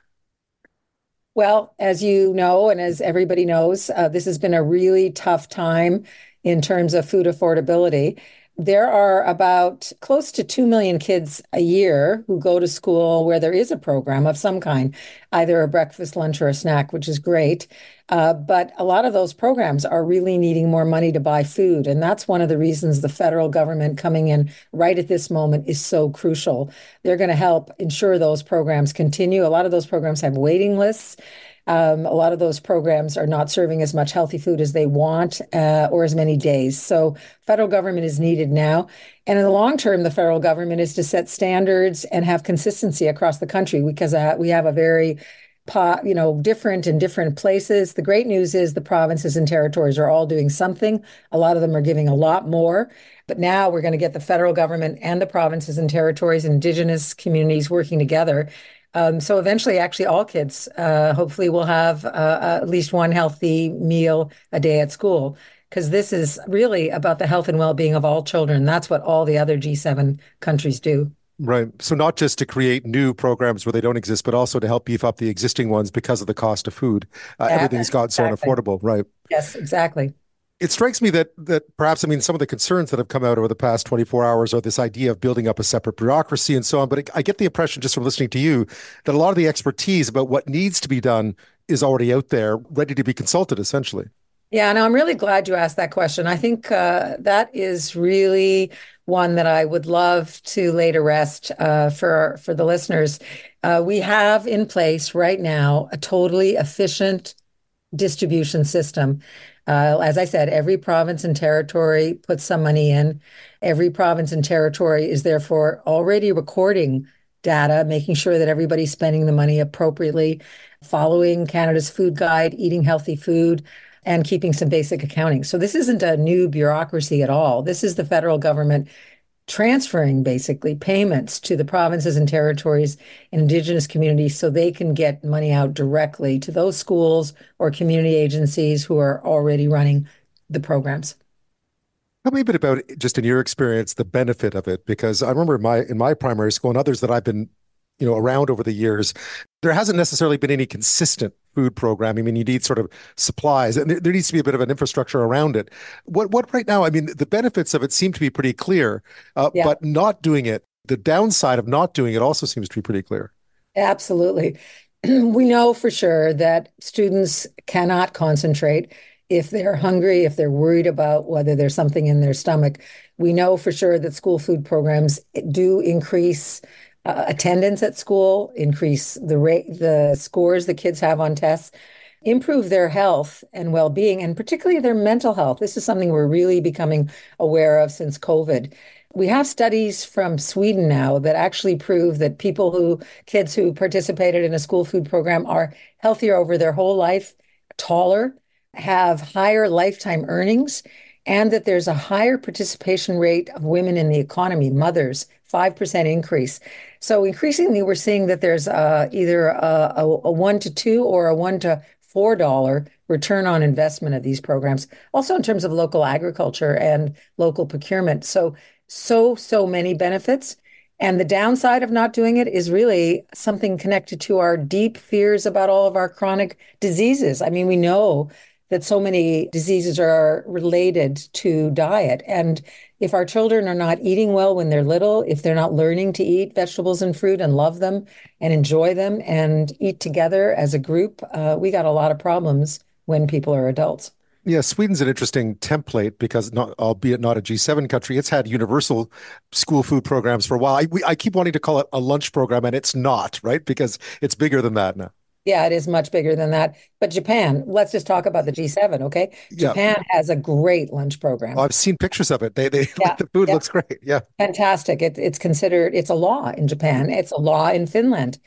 Speaker 14: Well, as you know, and as everybody knows, this has been a really tough time in terms of food affordability. There are about close to 2 million kids a year who go to school where there is a program of some kind, either a breakfast, lunch, or a snack, which is great. But a lot of those programs are really needing more money to buy food. And that's one of the reasons the federal government coming in right at this moment is so crucial. They're going to help ensure those programs continue. A lot of those programs have waiting lists. A lot of those programs are not serving as much healthy food as they want or as many days. So federal government is needed now. And in the long term, the federal government is to set standards and have consistency across the country, because we have a very different in different places. The great news is the provinces and territories are all doing something. A lot of them are giving a lot more. But now we're going to get the federal government and the provinces and territories and Indigenous communities working together. So eventually, actually, all kids hopefully will have at least one healthy meal a day at school, because this is really about the health and well-being of all children. That's what all the other G7 countries do.
Speaker 1: Right. So not just to create new programs where they don't exist, but also to help beef up the existing ones because of the cost of food. Everything's gotten so unaffordable, right?
Speaker 14: Yes, exactly.
Speaker 1: It strikes me that perhaps, I mean, some of the concerns that have come out over the past 24 hours are this idea of building up a separate bureaucracy and so on. But I get the impression just from listening to you that a lot of the expertise about what needs to be done is already out there, ready to be consulted, essentially.
Speaker 14: Yeah, and I'm really glad you asked that question. I think that is really one that I would love to lay to rest for the listeners. We have in place right now a totally efficient distribution system. As I said, every province and territory puts some money in. Every province and territory is therefore already recording data, making sure that everybody's spending the money appropriately, following Canada's food guide, eating healthy food, and keeping some basic accounting. So this isn't a new bureaucracy at all. This is the federal government transferring basically payments to the provinces and territories and Indigenous communities so they can get money out directly to those schools or community agencies who are already running the programs.
Speaker 1: Tell me a bit about, just in your experience, the benefit of it, because I remember in my primary school and others that I've been around over the years, there hasn't necessarily been any consistent food program. I mean, you need sort of supplies, and there needs to be a bit of an infrastructure around it. What right now, I mean, the benefits of it seem to be pretty clear, but not doing it, the downside of not doing it also seems to be pretty clear.
Speaker 14: Absolutely. We know for sure that students cannot concentrate if they're hungry, if they're worried about whether there's something in their stomach. We know for sure that school food programs do increase attendance at school, increase the scores the kids have on tests, improve their health and well-being, and particularly their mental health. This is something we're really becoming aware of since COVID. We have studies from Sweden now that actually prove that kids who participated in a school food program are healthier over their whole life, taller, have higher lifetime earnings, and that there's a higher participation rate of women in the economy, mothers, 5% increase. So increasingly, we're seeing that there's either a $1 to $2 or a $1 to $4 return on investment of these programs. Also in terms of local agriculture and local procurement. So many benefits. And the downside of not doing it is really something connected to our deep fears about all of our chronic diseases. I mean, we know that so many diseases are related to diet. And if our children are not eating well when they're little, if they're not learning to eat vegetables and fruit and love them and enjoy them and eat together as a group, we got a lot of problems when people are adults.
Speaker 1: Yeah, Sweden's an interesting template because, albeit not a G7 country, it's had universal school food programs for a while. I keep wanting to call it a lunch program, and it's not, right? Because it's bigger than that now.
Speaker 14: Yeah, it is much bigger than that. But Japan, let's just talk about the G7, okay?
Speaker 1: Yeah.
Speaker 14: Japan has a great lunch program.
Speaker 1: Oh, I've seen pictures of it. The food looks great. Yeah.
Speaker 14: Fantastic. It's a law in Japan. It's a law in Finland.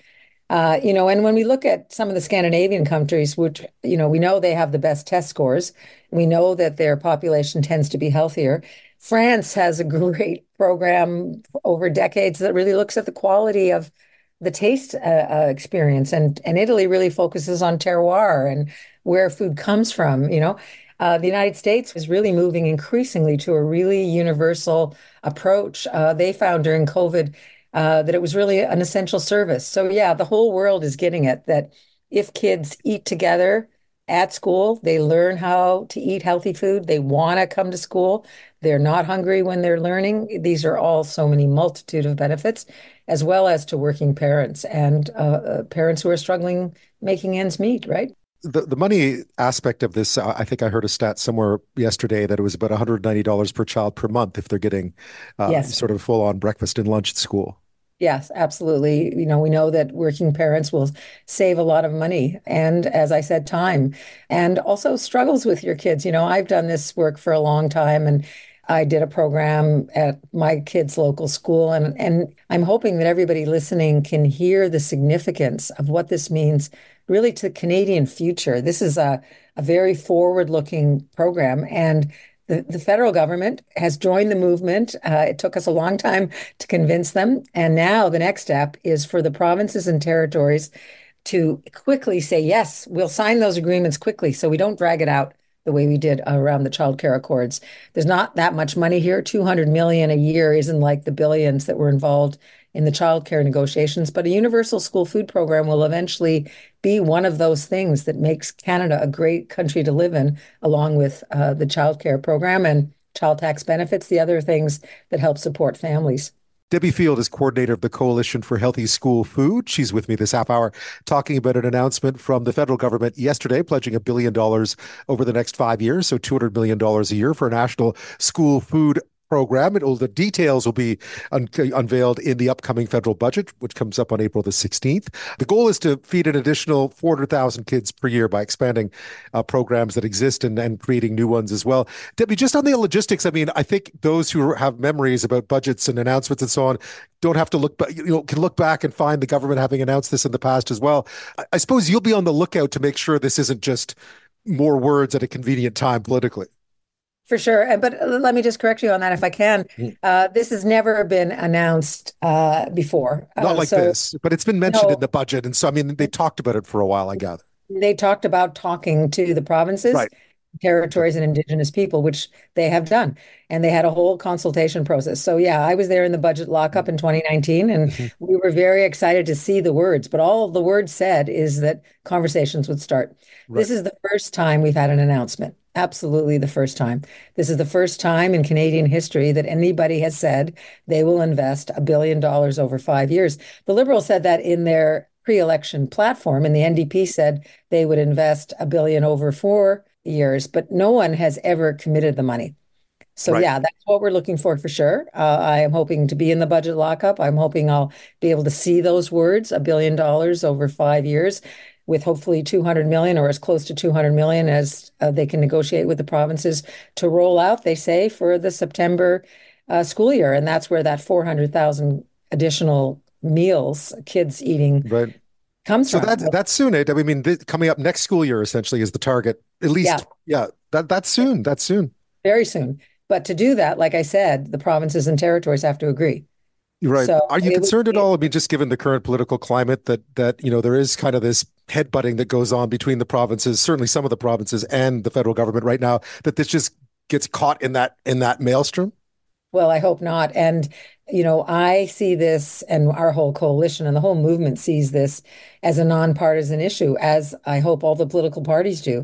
Speaker 14: And when we look at some of the Scandinavian countries, which, we know they have the best test scores. We know that their population tends to be healthier. France has a great program over decades that really looks at the quality of the taste experience. And Italy really focuses on terroir and where food comes from, The United States is really moving increasingly to a really universal approach. They found during COVID that it was really an essential service. So yeah, the whole world is getting it, that if kids eat together at school, they learn how to eat healthy food. They want to come to school. They're not hungry when they're learning. These are all so many multitude of benefits, as well as to working parents and parents who are struggling making ends meet, right?
Speaker 1: The money aspect of this, I think I heard a stat somewhere yesterday that it was about $190 per child per month if they're getting sort of full-on breakfast and lunch at school.
Speaker 14: Yes, absolutely. We know that working parents will save a lot of money and, as I said, time, and also struggles with your kids. I've done this work for a long time, and I did a program at my kids' local school, and I'm hoping that everybody listening can hear the significance of what this means really to the Canadian future. This is a very forward-looking program, and the federal government has joined the movement. It took us a long time to convince them. And now the next step is for the provinces and territories to quickly say, yes, we'll sign those agreements quickly so we don't drag it out the way we did around the Child Care Accords. There's not that much money here. $200 million a year isn't like the billions that were involved in the child care negotiations, but a universal school food program will eventually be one of those things that makes Canada a great country to live in, along with the child care program and child tax benefits, the other things that help support families.
Speaker 1: Debbie Field is coordinator of the Coalition for Healthy School Food. She's with me this half hour talking about an announcement from the federal government yesterday, pledging $1 billion over the next 5 years, so $200 million a year for a national school food program. The details will be unveiled in the upcoming federal budget, which comes up on April the 16th. The goal is to feed an additional 400,000 kids per year by expanding programs that exist and creating new ones as well. Debbie, just on the logistics, I mean, I think those who have memories about budgets and announcements and so on don't have to can look back and find the government having announced this in the past as well. I suppose you'll be on the lookout to make sure this isn't just more words at a convenient time politically.
Speaker 14: For sure. But let me just correct you on that if I can. This has never been announced before.
Speaker 1: Not like this, but it's been mentioned in the budget. And so, I mean, they talked about it for a while, I gather.
Speaker 14: They talked about talking to the provinces, territories, and Indigenous people, which they have done. And they had a whole consultation process. So, yeah, I was there in the budget lockup in 2019, and we were very excited to see the words. But all of the words said is that conversations would start. Right. This is the first time we've had an announcement. Absolutely the first time. This is the first time in Canadian history that anybody has said they will invest $1 billion over 5 years. The Liberals said that in their pre-election platform, and the NDP said they would invest $1 billion over 4 years, but no one has ever committed the money. So
Speaker 1: Right.
Speaker 14: yeah, that's what we're looking for sure. I am hoping to be in the budget lockup. I'm hoping I'll be able to see those words, $1 billion over 5 years, with hopefully 200 million or as close to 200 million as they can negotiate with the provinces to roll out, they say, for the September school year. And that's where that 400,000 additional meals, kids eating,
Speaker 1: Right.
Speaker 14: comes
Speaker 1: So
Speaker 14: from.
Speaker 1: that's soon. I mean, coming up next school year essentially is the target. At least, that's soon. That's soon.
Speaker 14: Very soon. But to do that, like I said, the provinces and territories have to agree.
Speaker 1: Right.
Speaker 14: So
Speaker 1: Are you concerned at all? I mean, just given the current political climate that there is kind of this headbutting that goes on between the provinces, certainly some of the provinces and the federal government right now, that this just gets caught in that maelstrom?
Speaker 14: Well, I hope not. And, I see this, and our whole coalition and the whole movement sees this as a nonpartisan issue, as I hope all the political parties do.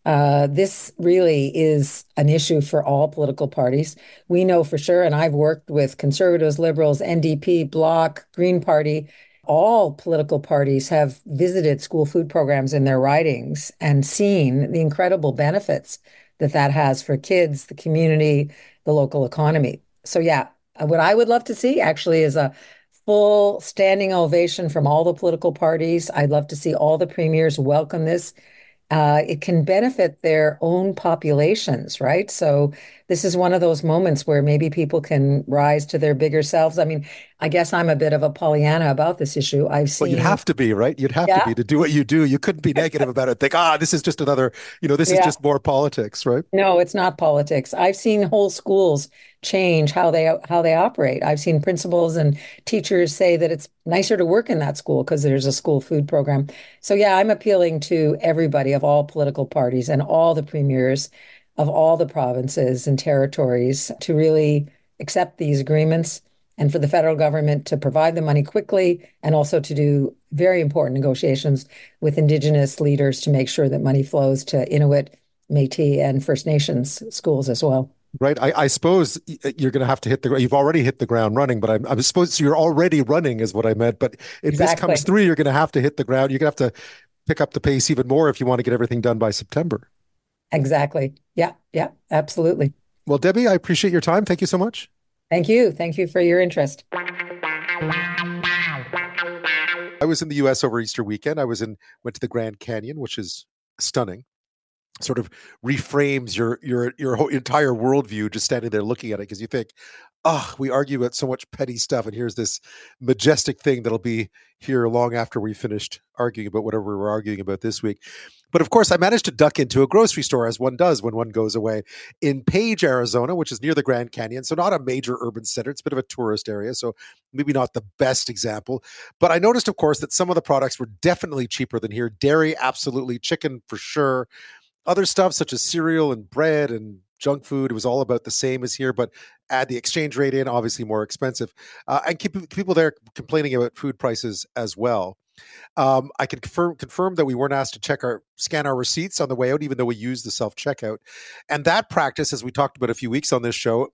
Speaker 14: This really is an issue for all political parties. We know for sure, and I've worked with Conservatives, Liberals, NDP, Bloc, Green Party. All political parties have visited school food programs in their ridings and seen the incredible benefits that has for kids, the community, the local economy. So yeah, what I would love to see actually is a full standing ovation from all the political parties. I'd love to see all the premiers welcome this. It can benefit their own populations, right? So this is one of those moments where maybe people can rise to their bigger selves. I mean, I guess I'm a bit of a Pollyanna about this issue. I've seen.
Speaker 1: Well, you'd have to be, right? You'd have to do what you do. You couldn't be negative about it. Think, this is just another, this is just more politics, right?
Speaker 14: No, it's not politics. I've seen whole schools change how they operate. I've seen principals and teachers say that it's nicer to work in that school because there's a school food program. So yeah, I'm appealing to everybody of all political parties and all the premiers of all the provinces and territories to really accept these agreements, and for the federal government to provide the money quickly, and also to do very important negotiations with Indigenous leaders to make sure that money flows to Inuit, Métis, and First Nations schools as well.
Speaker 1: Right. I suppose you're going to have to you've already hit the ground running, but I'm supposed you're already running is what I meant. But if this comes through, you're going to have to hit the ground. You're going to have to pick up the pace even more if you want to get everything done by September.
Speaker 14: Exactly. Yeah, absolutely.
Speaker 1: Well, Debbie, I appreciate your time. Thank you so much.
Speaker 14: Thank you. Thank you for your interest.
Speaker 1: I was in the U.S. over Easter weekend. Went to the Grand Canyon, which is stunning. Sort of reframes your whole entire worldview just standing there looking at it, because you think, we argue about so much petty stuff, and here's this majestic thing that'll be here long after we finished arguing about whatever we were arguing about this week. But of course, I managed to duck into a grocery store, as one does when one goes away, in Page, Arizona, which is near the Grand Canyon. So not a major urban center. It's a bit of a tourist area, so maybe not the best example. But I noticed, of course, that some of the products were definitely cheaper than here. Dairy, absolutely. Chicken, for sure. Other stuff such as cereal and bread and junk food, it was all about the same as here, but add the exchange rate in, obviously more expensive. And keep people there complaining about food prices as well. I can confirm that we weren't asked to scan our receipts on the way out, even though we used the self-checkout. And that practice, as we talked about a few weeks on this show,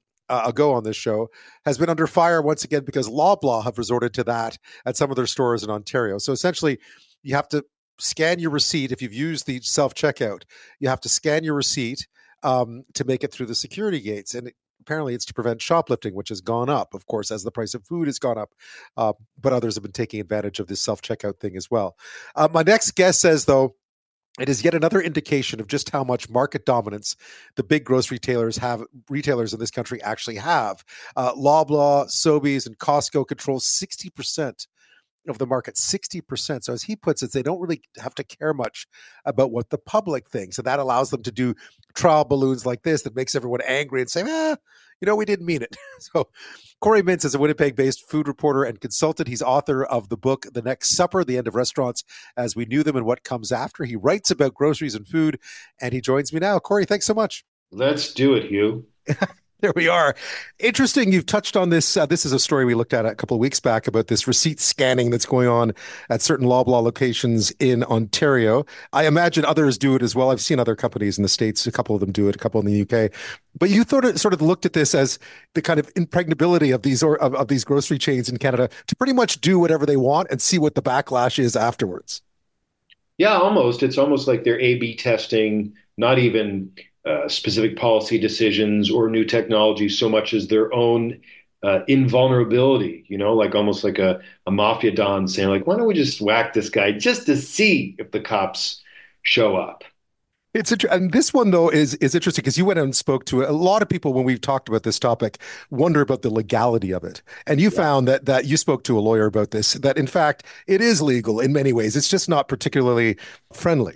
Speaker 1: has been under fire once again because Loblaw have resorted to that at some of their stores in Ontario. So essentially, you have to scan your receipt. If you've used the self-checkout, you have to scan your receipt to make it through the security gates. And apparently it's to prevent shoplifting, which has gone up, of course, as the price of food has gone up. But others have been taking advantage of this self-checkout thing as well. My next guest says, though, it is yet another indication of just how much market dominance the big grocery retailers in this country actually have. Loblaw, Sobeys, and Costco control 60% of the market, 60%. So as he puts it, they don't really have to care much about what the public thinks. And that allows them to do trial balloons like this that makes everyone angry and say, we didn't mean it. So Corey Mintz is a Winnipeg-based food reporter and consultant. He's author of the book, The Next Supper, The End of Restaurants as We Knew Them and What Comes After. He writes about groceries and food, and he joins me now. Corey, thanks so much.
Speaker 15: Let's do it, Hugh.
Speaker 1: There we are. Interesting. You've touched on this. This is a story we looked at a couple of weeks back about this receipt scanning that's going on at certain Loblaw locations in Ontario. I imagine others do it as well. I've seen other companies in the States. A couple of them do it, a couple in the UK. But you sort of looked at this as the kind of impregnability of these grocery chains in Canada to pretty much do whatever they want and see what the backlash is afterwards.
Speaker 15: Yeah, almost. It's almost like they're A/B testing, not even specific policy decisions or new technology so much as their own invulnerability, like almost like a mafia don saying, like, why don't we just whack this guy just to see if the cops show up?
Speaker 1: It's and this one though is interesting because you went out and spoke to a lot of people when we've talked about this topic, wonder about the legality of it. And you found that you spoke to a lawyer about this, that in fact it is legal in many ways. It's just not particularly friendly.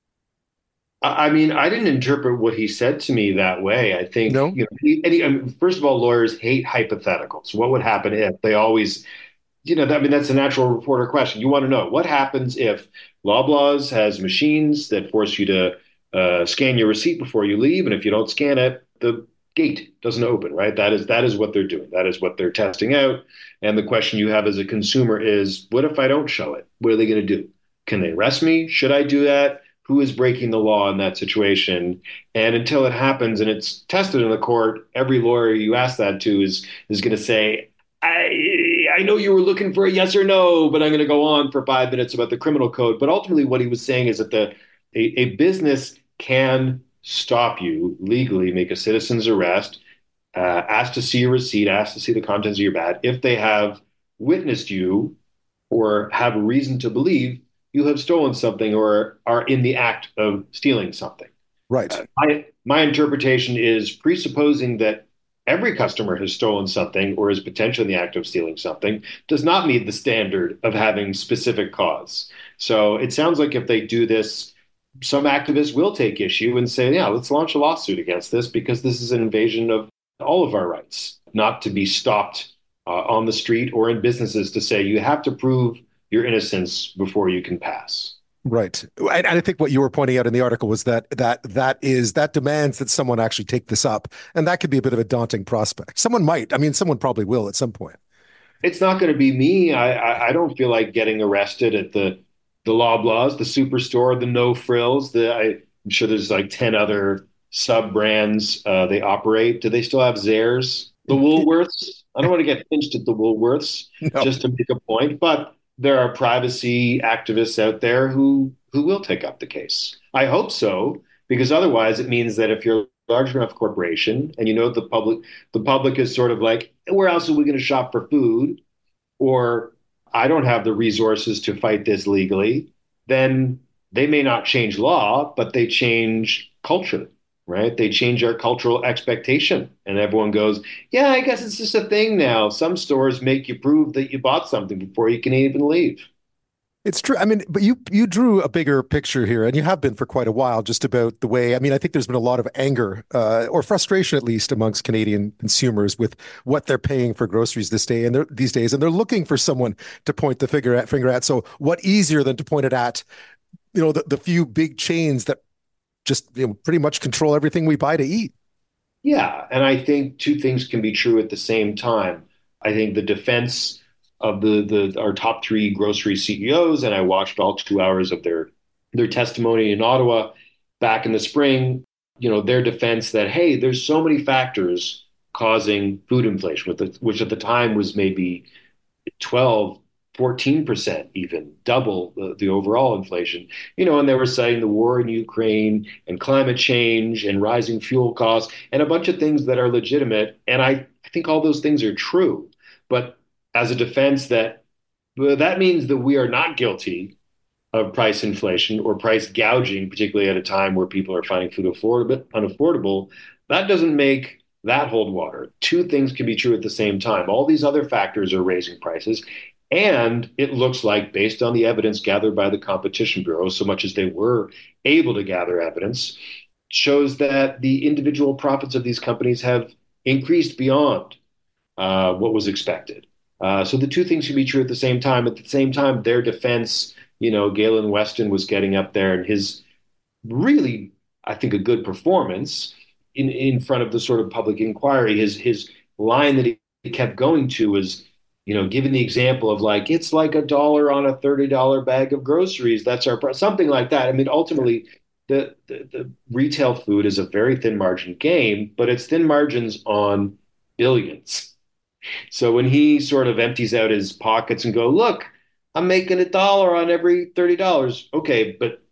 Speaker 15: I mean, I didn't interpret what he said to me that way. I think, first of all, lawyers hate hypotheticals. What would happen if they always, that's a natural reporter question. You want to know what happens if Loblaws has machines that force you to scan your receipt before you leave, and if you don't scan it, the gate doesn't open, right? That is what they're doing. That is what they're testing out. And the question you have as a consumer is, what if I don't show it? What are they going to do? Can they arrest me? Should I do that? Who is breaking the law in that situation? And until it happens and it's tested in the court, every lawyer you ask that to is going to say, I know you were looking for a yes or no, but I'm going to go on for 5 minutes about the criminal code. But ultimately what he was saying is that a business can stop you legally, make a citizen's arrest, ask to see your receipt, ask to see the contents of your bag, if they have witnessed you or have a reason to believe you have stolen something or are in the act of stealing something.
Speaker 1: Right.
Speaker 15: My interpretation is presupposing that every customer has stolen something or is potentially in the act of stealing something does not meet the standard of having specific cause. So it sounds like if they do this, some activists will take issue and say, yeah, let's launch a lawsuit against this because this is an invasion of all of our rights, not to be stopped on the street or in businesses to say you have to prove your innocence before you can pass.
Speaker 1: Right. And I think what you were pointing out in the article was that demands that someone actually take this up. And that could be a bit of a daunting prospect. Someone probably will at some point.
Speaker 15: It's not going to be me. I don't feel like getting arrested at the Loblaws, the Superstore, the No Frills. I'm sure there's like 10 other sub brands they operate. Do they still have Zehrs? The Woolworths? I don't want to get pinched at the Woolworths just to make a point, but there are privacy activists out there who will take up the case. I hope so, because otherwise it means that if you're a large enough corporation and the public is sort of like, where else are we going to shop for food? Or I don't have the resources to fight this legally, then they may not change law, but they change culture, right? They change our cultural expectation. And everyone goes, yeah, I guess it's just a thing now. Some stores make you prove that you bought something before you can even leave.
Speaker 1: It's true. I mean, but you drew a bigger picture here, and you have been for quite a while, just about the way, I think there's been a lot of anger or frustration, at least amongst Canadian consumers with what they're paying for groceries these days. And they're looking for someone to point the finger at. So what easier than to point it at, the few big chains that just pretty much control everything we buy to eat.
Speaker 15: Yeah. And I think two things can be true at the same time. I think the defense of our top 3 grocery CEOs, and I watched all 2 hours of their testimony in Ottawa back in the spring, their defense that, hey, there's so many factors causing food inflation, which at the time was maybe 14%, even double the overall inflation, and they were citing the war in Ukraine and climate change and rising fuel costs and a bunch of things that are legitimate. And I think all those things are true. But as a defense that means that we are not guilty of price inflation or price gouging, particularly at a time where people are finding food unaffordable, that doesn't make that hold water. Two things can be true at the same time. All these other factors are raising prices. And it looks like, based on the evidence gathered by the Competition Bureau, so much as they were able to gather evidence, shows that the individual profits of these companies have increased beyond what was expected. So the two things can be true at the same time. At the same time, their defense, Galen Weston was getting up there and his really, I think, a good performance in front of the sort of public inquiry. His line that he kept going to was, given the example of like, it's like $1 on a $30 bag of groceries. That's our price, something like that. Ultimately, the retail food is a very thin margin game, but it's thin margins on billions. So when he sort of empties out his pockets and go, look, I'm making $1 on every $30. Okay, but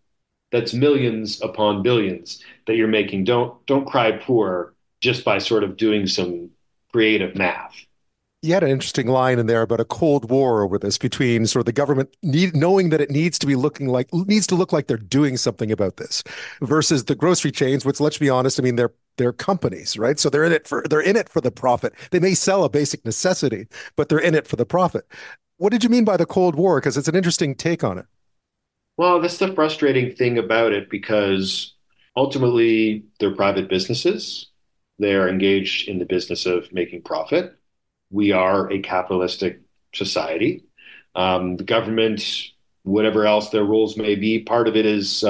Speaker 15: that's millions upon billions that you're making. Don't cry poor just by sort of doing some creative math.
Speaker 1: You had an interesting line in there about a Cold War over this between sort of the government knowing that it needs to look like they're doing something about this versus the grocery chains, which, let's be honest, I mean, they're companies, right? So they're in it for the profit. They may sell a basic necessity, but they're in it for the profit. What did you mean by the Cold War? Because it's an interesting take on it.
Speaker 15: Well, that's the frustrating thing about it, because ultimately they're private businesses. They are engaged in the business of making profit. We are a capitalistic society. The government, whatever else their rules may be, part of it is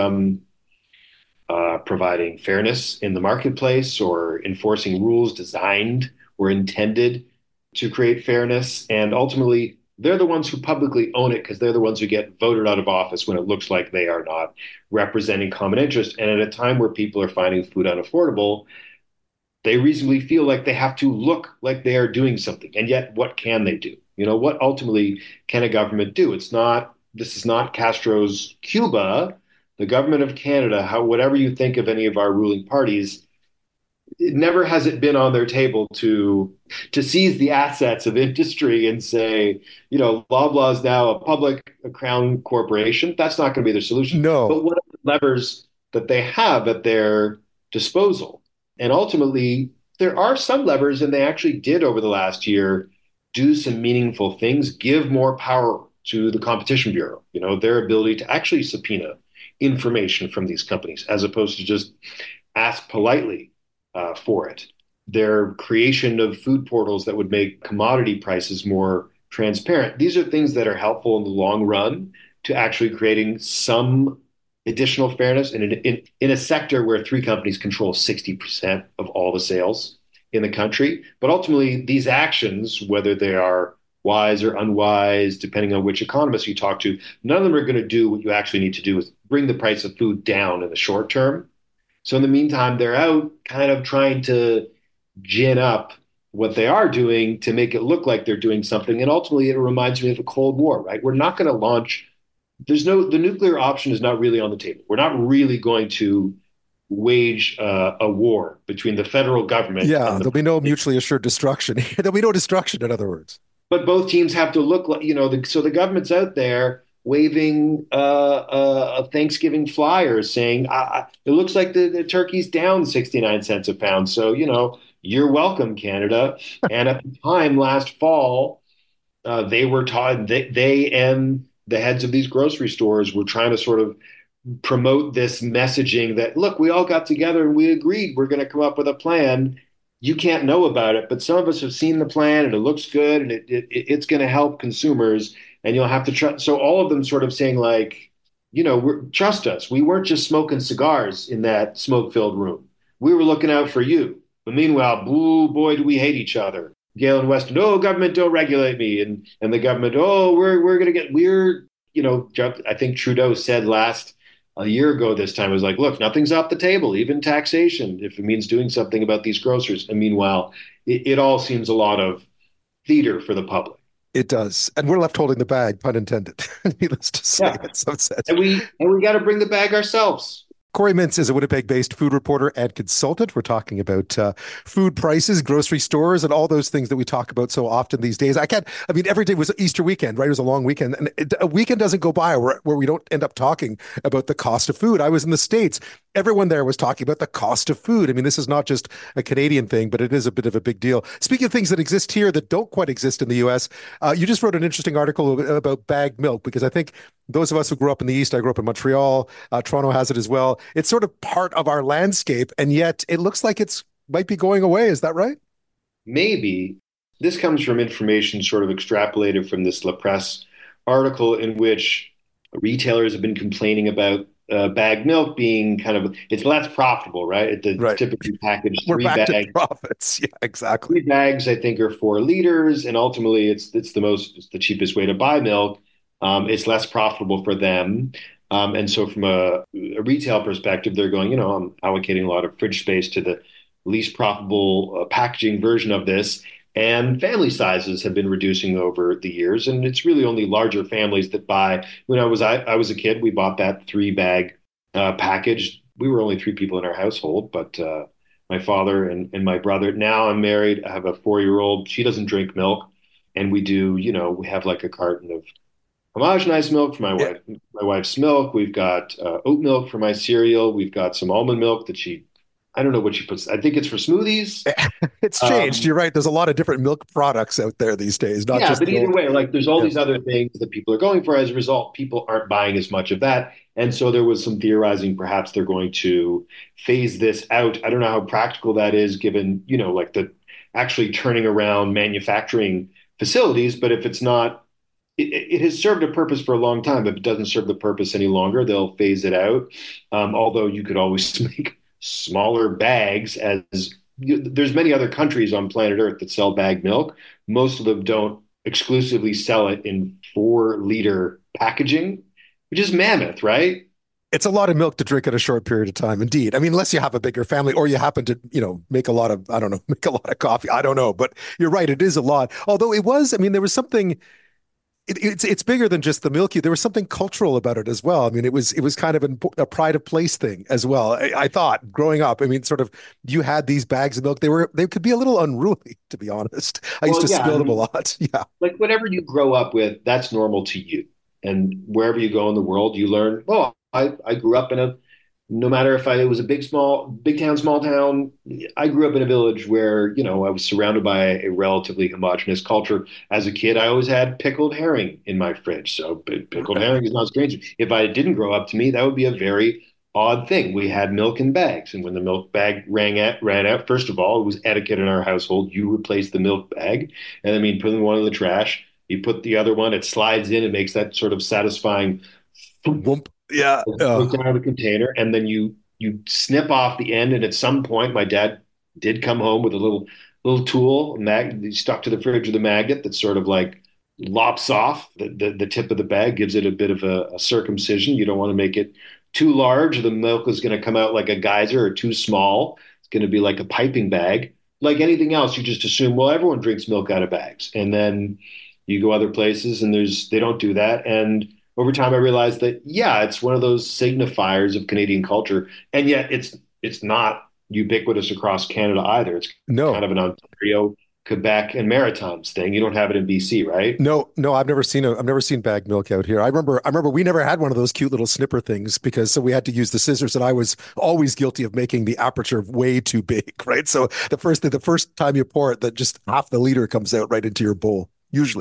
Speaker 15: providing fairness in the marketplace or enforcing rules designed or intended to create fairness. And ultimately, they're the ones who publicly own it because they're the ones who get voted out of office when it looks like they are not representing common interest. And at a time where people are finding food unaffordable, they reasonably feel like they have to look like they are doing something. And yet, what can they do? What ultimately can a government do? This is not Castro's Cuba. The government of Canada, whatever you think of any of our ruling parties, it never has it been on their table to seize the assets of industry and say, Loblaw is now a crown corporation. That's not going to be their solution.
Speaker 1: No.
Speaker 15: But what are the levers that they have at their disposal? And ultimately, there are some levers, and they actually did over the last year do some meaningful things, give more power to the Competition Bureau, their ability to actually subpoena information from these companies as opposed to just ask politely for it. Their creation of food portals that would make commodity prices more transparent. These are things that are helpful in the long run to actually creating some additional fairness in a sector where three companies control 60% of all the sales in the country. But ultimately, these actions, whether they are wise or unwise, depending on which economist you talk to, none of them are going to do what you actually need to do is bring the price of food down in the short term. So in the meantime, they're out kind of trying to gin up what they are doing to make it look like they're doing something. And ultimately, it reminds me of a Cold War, right? We're not going to launch. The nuclear option is not really on the table. We're not really going to wage a war between the federal government.
Speaker 1: Yeah, there'll be no mutually assured destruction. There'll be no destruction, in other words.
Speaker 15: But both teams have to look like, so the government's out there waving a Thanksgiving flyer saying, it looks like the turkey's down 69 cents a pound. So, you're welcome, Canada. And at the time last fall, they were taught, they and the heads of these grocery stores were trying to sort of promote this messaging that, look, we all got together and we agreed we're going to come up with a plan. You can't know about it, but some of us have seen the plan and it looks good and it's going to help consumers and you'll have to trust. So all of them sort of saying like, trust us. We weren't just smoking cigars in that smoke-filled room. We were looking out for you. But meanwhile, boo, boy, do we hate each other. Gale and Weston, oh, government, don't regulate me. And the government, oh, we're going to get weird. I think Trudeau said a year ago this time, was like, look, nothing's off the table, even taxation, if it means doing something about these grocers. And meanwhile, it all seems a lot of theater for the public.
Speaker 1: It does. And we're left holding the bag, pun intended. Needless to say, in some sense.
Speaker 15: And we got to bring the bag ourselves.
Speaker 1: Corey Mintz is a Winnipeg-based food reporter and consultant. We're talking about food prices, grocery stores, and all those things that we talk about so often these days. Every day was Easter weekend, right? It was a long weekend. And a weekend doesn't go by where we don't end up talking about the cost of food. I was in the States. Everyone there was talking about the cost of food. I mean, this is not just a Canadian thing, but it is a bit of a big deal. Speaking of things that exist here that don't quite exist in the U.S., you just wrote an interesting article about bagged milk, because I think those of us who grew up in the East, I grew up in Montreal, Toronto has it as well. It's sort of part of our landscape, and yet it looks like it's might be going away. Is that right?
Speaker 15: Maybe. This comes from information sort of extrapolated from this La Presse article in which retailers have been complaining about bagged milk being it's less profitable, right? It's typically packaged
Speaker 1: We're
Speaker 15: 3
Speaker 1: back
Speaker 15: bags.
Speaker 1: to profits. Yeah, exactly.
Speaker 15: 3 bags, I think, are 4 liters, and ultimately it's the cheapest way to buy milk. It's less profitable for them. And so from a retail perspective, they're going, I'm allocating a lot of fridge space to the least profitable packaging version of this. And family sizes have been reducing over the years. And it's really only larger families that buy. When I was a kid, we bought that 3-bag packaged. We were only 3 people in our household, but my father and my brother. Now I'm married. I have a 4-year-old. She doesn't drink milk. And we do, we have like a carton of homogenized milk for my wife's milk. We've got oat milk for my cereal. We've got some almond milk that I don't know what she puts. I think it's for smoothies.
Speaker 1: It's changed. You're right. There's a lot of different milk products out there these days. Not just
Speaker 15: but either way, like there's all these other things that people are going for. As a result, people aren't buying as much of that. And so there was some theorizing, perhaps they're going to phase this out. I don't know how practical that is given, like the actually turning around manufacturing facilities. But if it's not, it has served a purpose for a long time. If it doesn't serve the purpose any longer, they'll phase it out. Although you could always make smaller bags, there's many other countries on planet Earth that sell bagged milk. Most of them don't exclusively sell it in 4-liter packaging, which is mammoth, right?
Speaker 1: It's a lot of milk to drink in a short period of time. Indeed. I mean, unless you have a bigger family or you happen to, make a lot of coffee. I don't know, but you're right. It is a lot. Although there was something. It's bigger than just the milky. There was something cultural about it as well. I mean, it was kind of a pride of place thing as well. I thought growing up, I mean, sort of you had these bags of milk. They could be a little unruly, to be honest. I used to spill them a lot. Yeah.
Speaker 15: Like whatever you grow up with, that's normal to you. And wherever you go in the world, you learn, I grew up no matter if it was a big town, small town, I grew up in a village where, I was surrounded by a relatively homogenous culture. As a kid, I always had pickled herring in my fridge. So pickled herring is not strange. If I didn't grow up, to me, that would be a very odd thing. We had milk in bags. And when the milk bag ran out, first of all, it was etiquette in our household. You replace the milk bag. And putting one in the trash, you put the other one, it slides in and makes that sort of satisfying
Speaker 1: whoomp. Yeah.
Speaker 15: Out of the container, and then you snip off the end. And at some point, my dad did come home with a little tool, stuck to the fridge with a magnet that sort of like lops off the tip of the bag, gives it a bit of a circumcision. You don't want to make it too large. The milk is going to come out like a geyser, or too small. It's going to be like a piping bag. Like anything else, you just assume, well, everyone drinks milk out of bags. And then you go other places and they don't do that. And over time, I realized that, it's one of those signifiers of Canadian culture. And yet it's not ubiquitous across Canada either. It's kind of an Ontario, Quebec, and Maritimes thing. You don't have it in BC, right?
Speaker 1: No, I've never seen bagged milk out here. I remember we never had one of those cute little snipper things so we had to use the scissors, and I was always guilty of making the aperture way too big, right? So the first time you pour it, that just half the liter comes out right into your bowl, usually.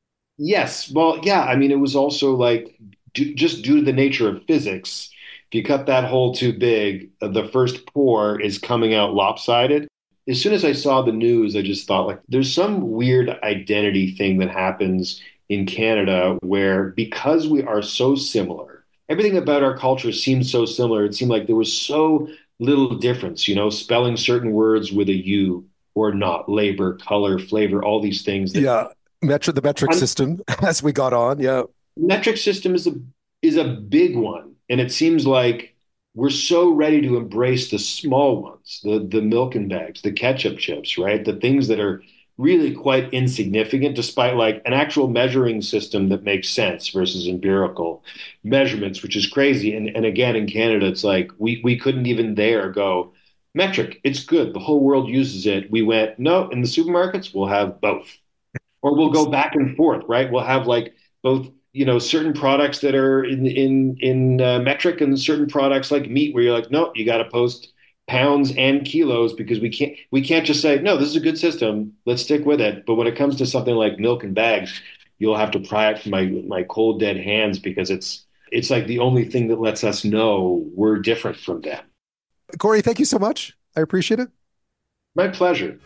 Speaker 15: Yes. Well, yeah. It was also like just due to the nature of physics, if you cut that hole too big, the first pour is coming out lopsided. As soon as I saw the news, I just thought like there's some weird identity thing that happens in Canada where because we are so similar, everything about our culture seems so similar. It seemed like there was so little difference, spelling certain words with a U or not, labor, color, flavor, all these things.
Speaker 1: The metric system as we got on. Yeah.
Speaker 15: Metric system is a big one. And it seems like we're so ready to embrace the small ones, the milk in bags, the ketchup chips, right? The things that are really quite insignificant despite like an actual measuring system that makes sense versus empirical measurements, which is crazy. And again, in Canada, it's like we couldn't even there go metric. It's good. The whole world uses it. We went, no, in the supermarkets, we'll have both. Or we'll go back and forth, right? We'll have like both, certain products that are in metric and certain products like meat where you're like, no, you got to post pounds and kilos because we can't just say, no, this is a good system. Let's stick with it. But when it comes to something like milk and bags, you'll have to pry it from my cold, dead hands because it's like the only thing that lets us know we're different from them.
Speaker 1: Corey, thank you so much. I appreciate it.
Speaker 15: My pleasure.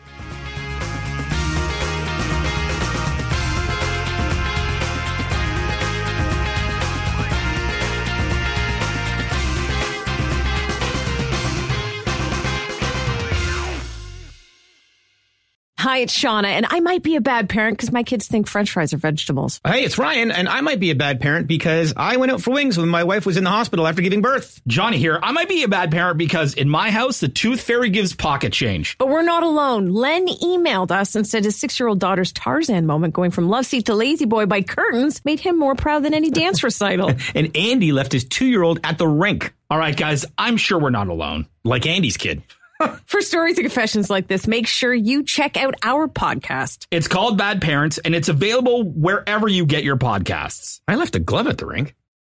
Speaker 16: Hi, it's Shauna, and I might be a bad parent because my kids think French fries are vegetables.
Speaker 17: Hey, it's Ryan, and I might be a bad parent because I went out for wings when my wife was in the hospital after giving birth.
Speaker 18: Johnny here. I might be a bad parent because in my house, the tooth fairy gives pocket change.
Speaker 16: But we're not alone. Len emailed us and said his 6-year-old daughter's Tarzan moment going from love seat to lazy boy by curtains made him more proud than any dance recital.
Speaker 17: And Andy left his 2-year-old at the rink.
Speaker 18: All right, guys, I'm sure we're not alone. Like Andy's kid.
Speaker 16: For stories and confessions like this, make sure you check out our podcast.
Speaker 18: It's called Bad Parents, and it's available wherever you get your podcasts.
Speaker 17: I left a glove at the rink.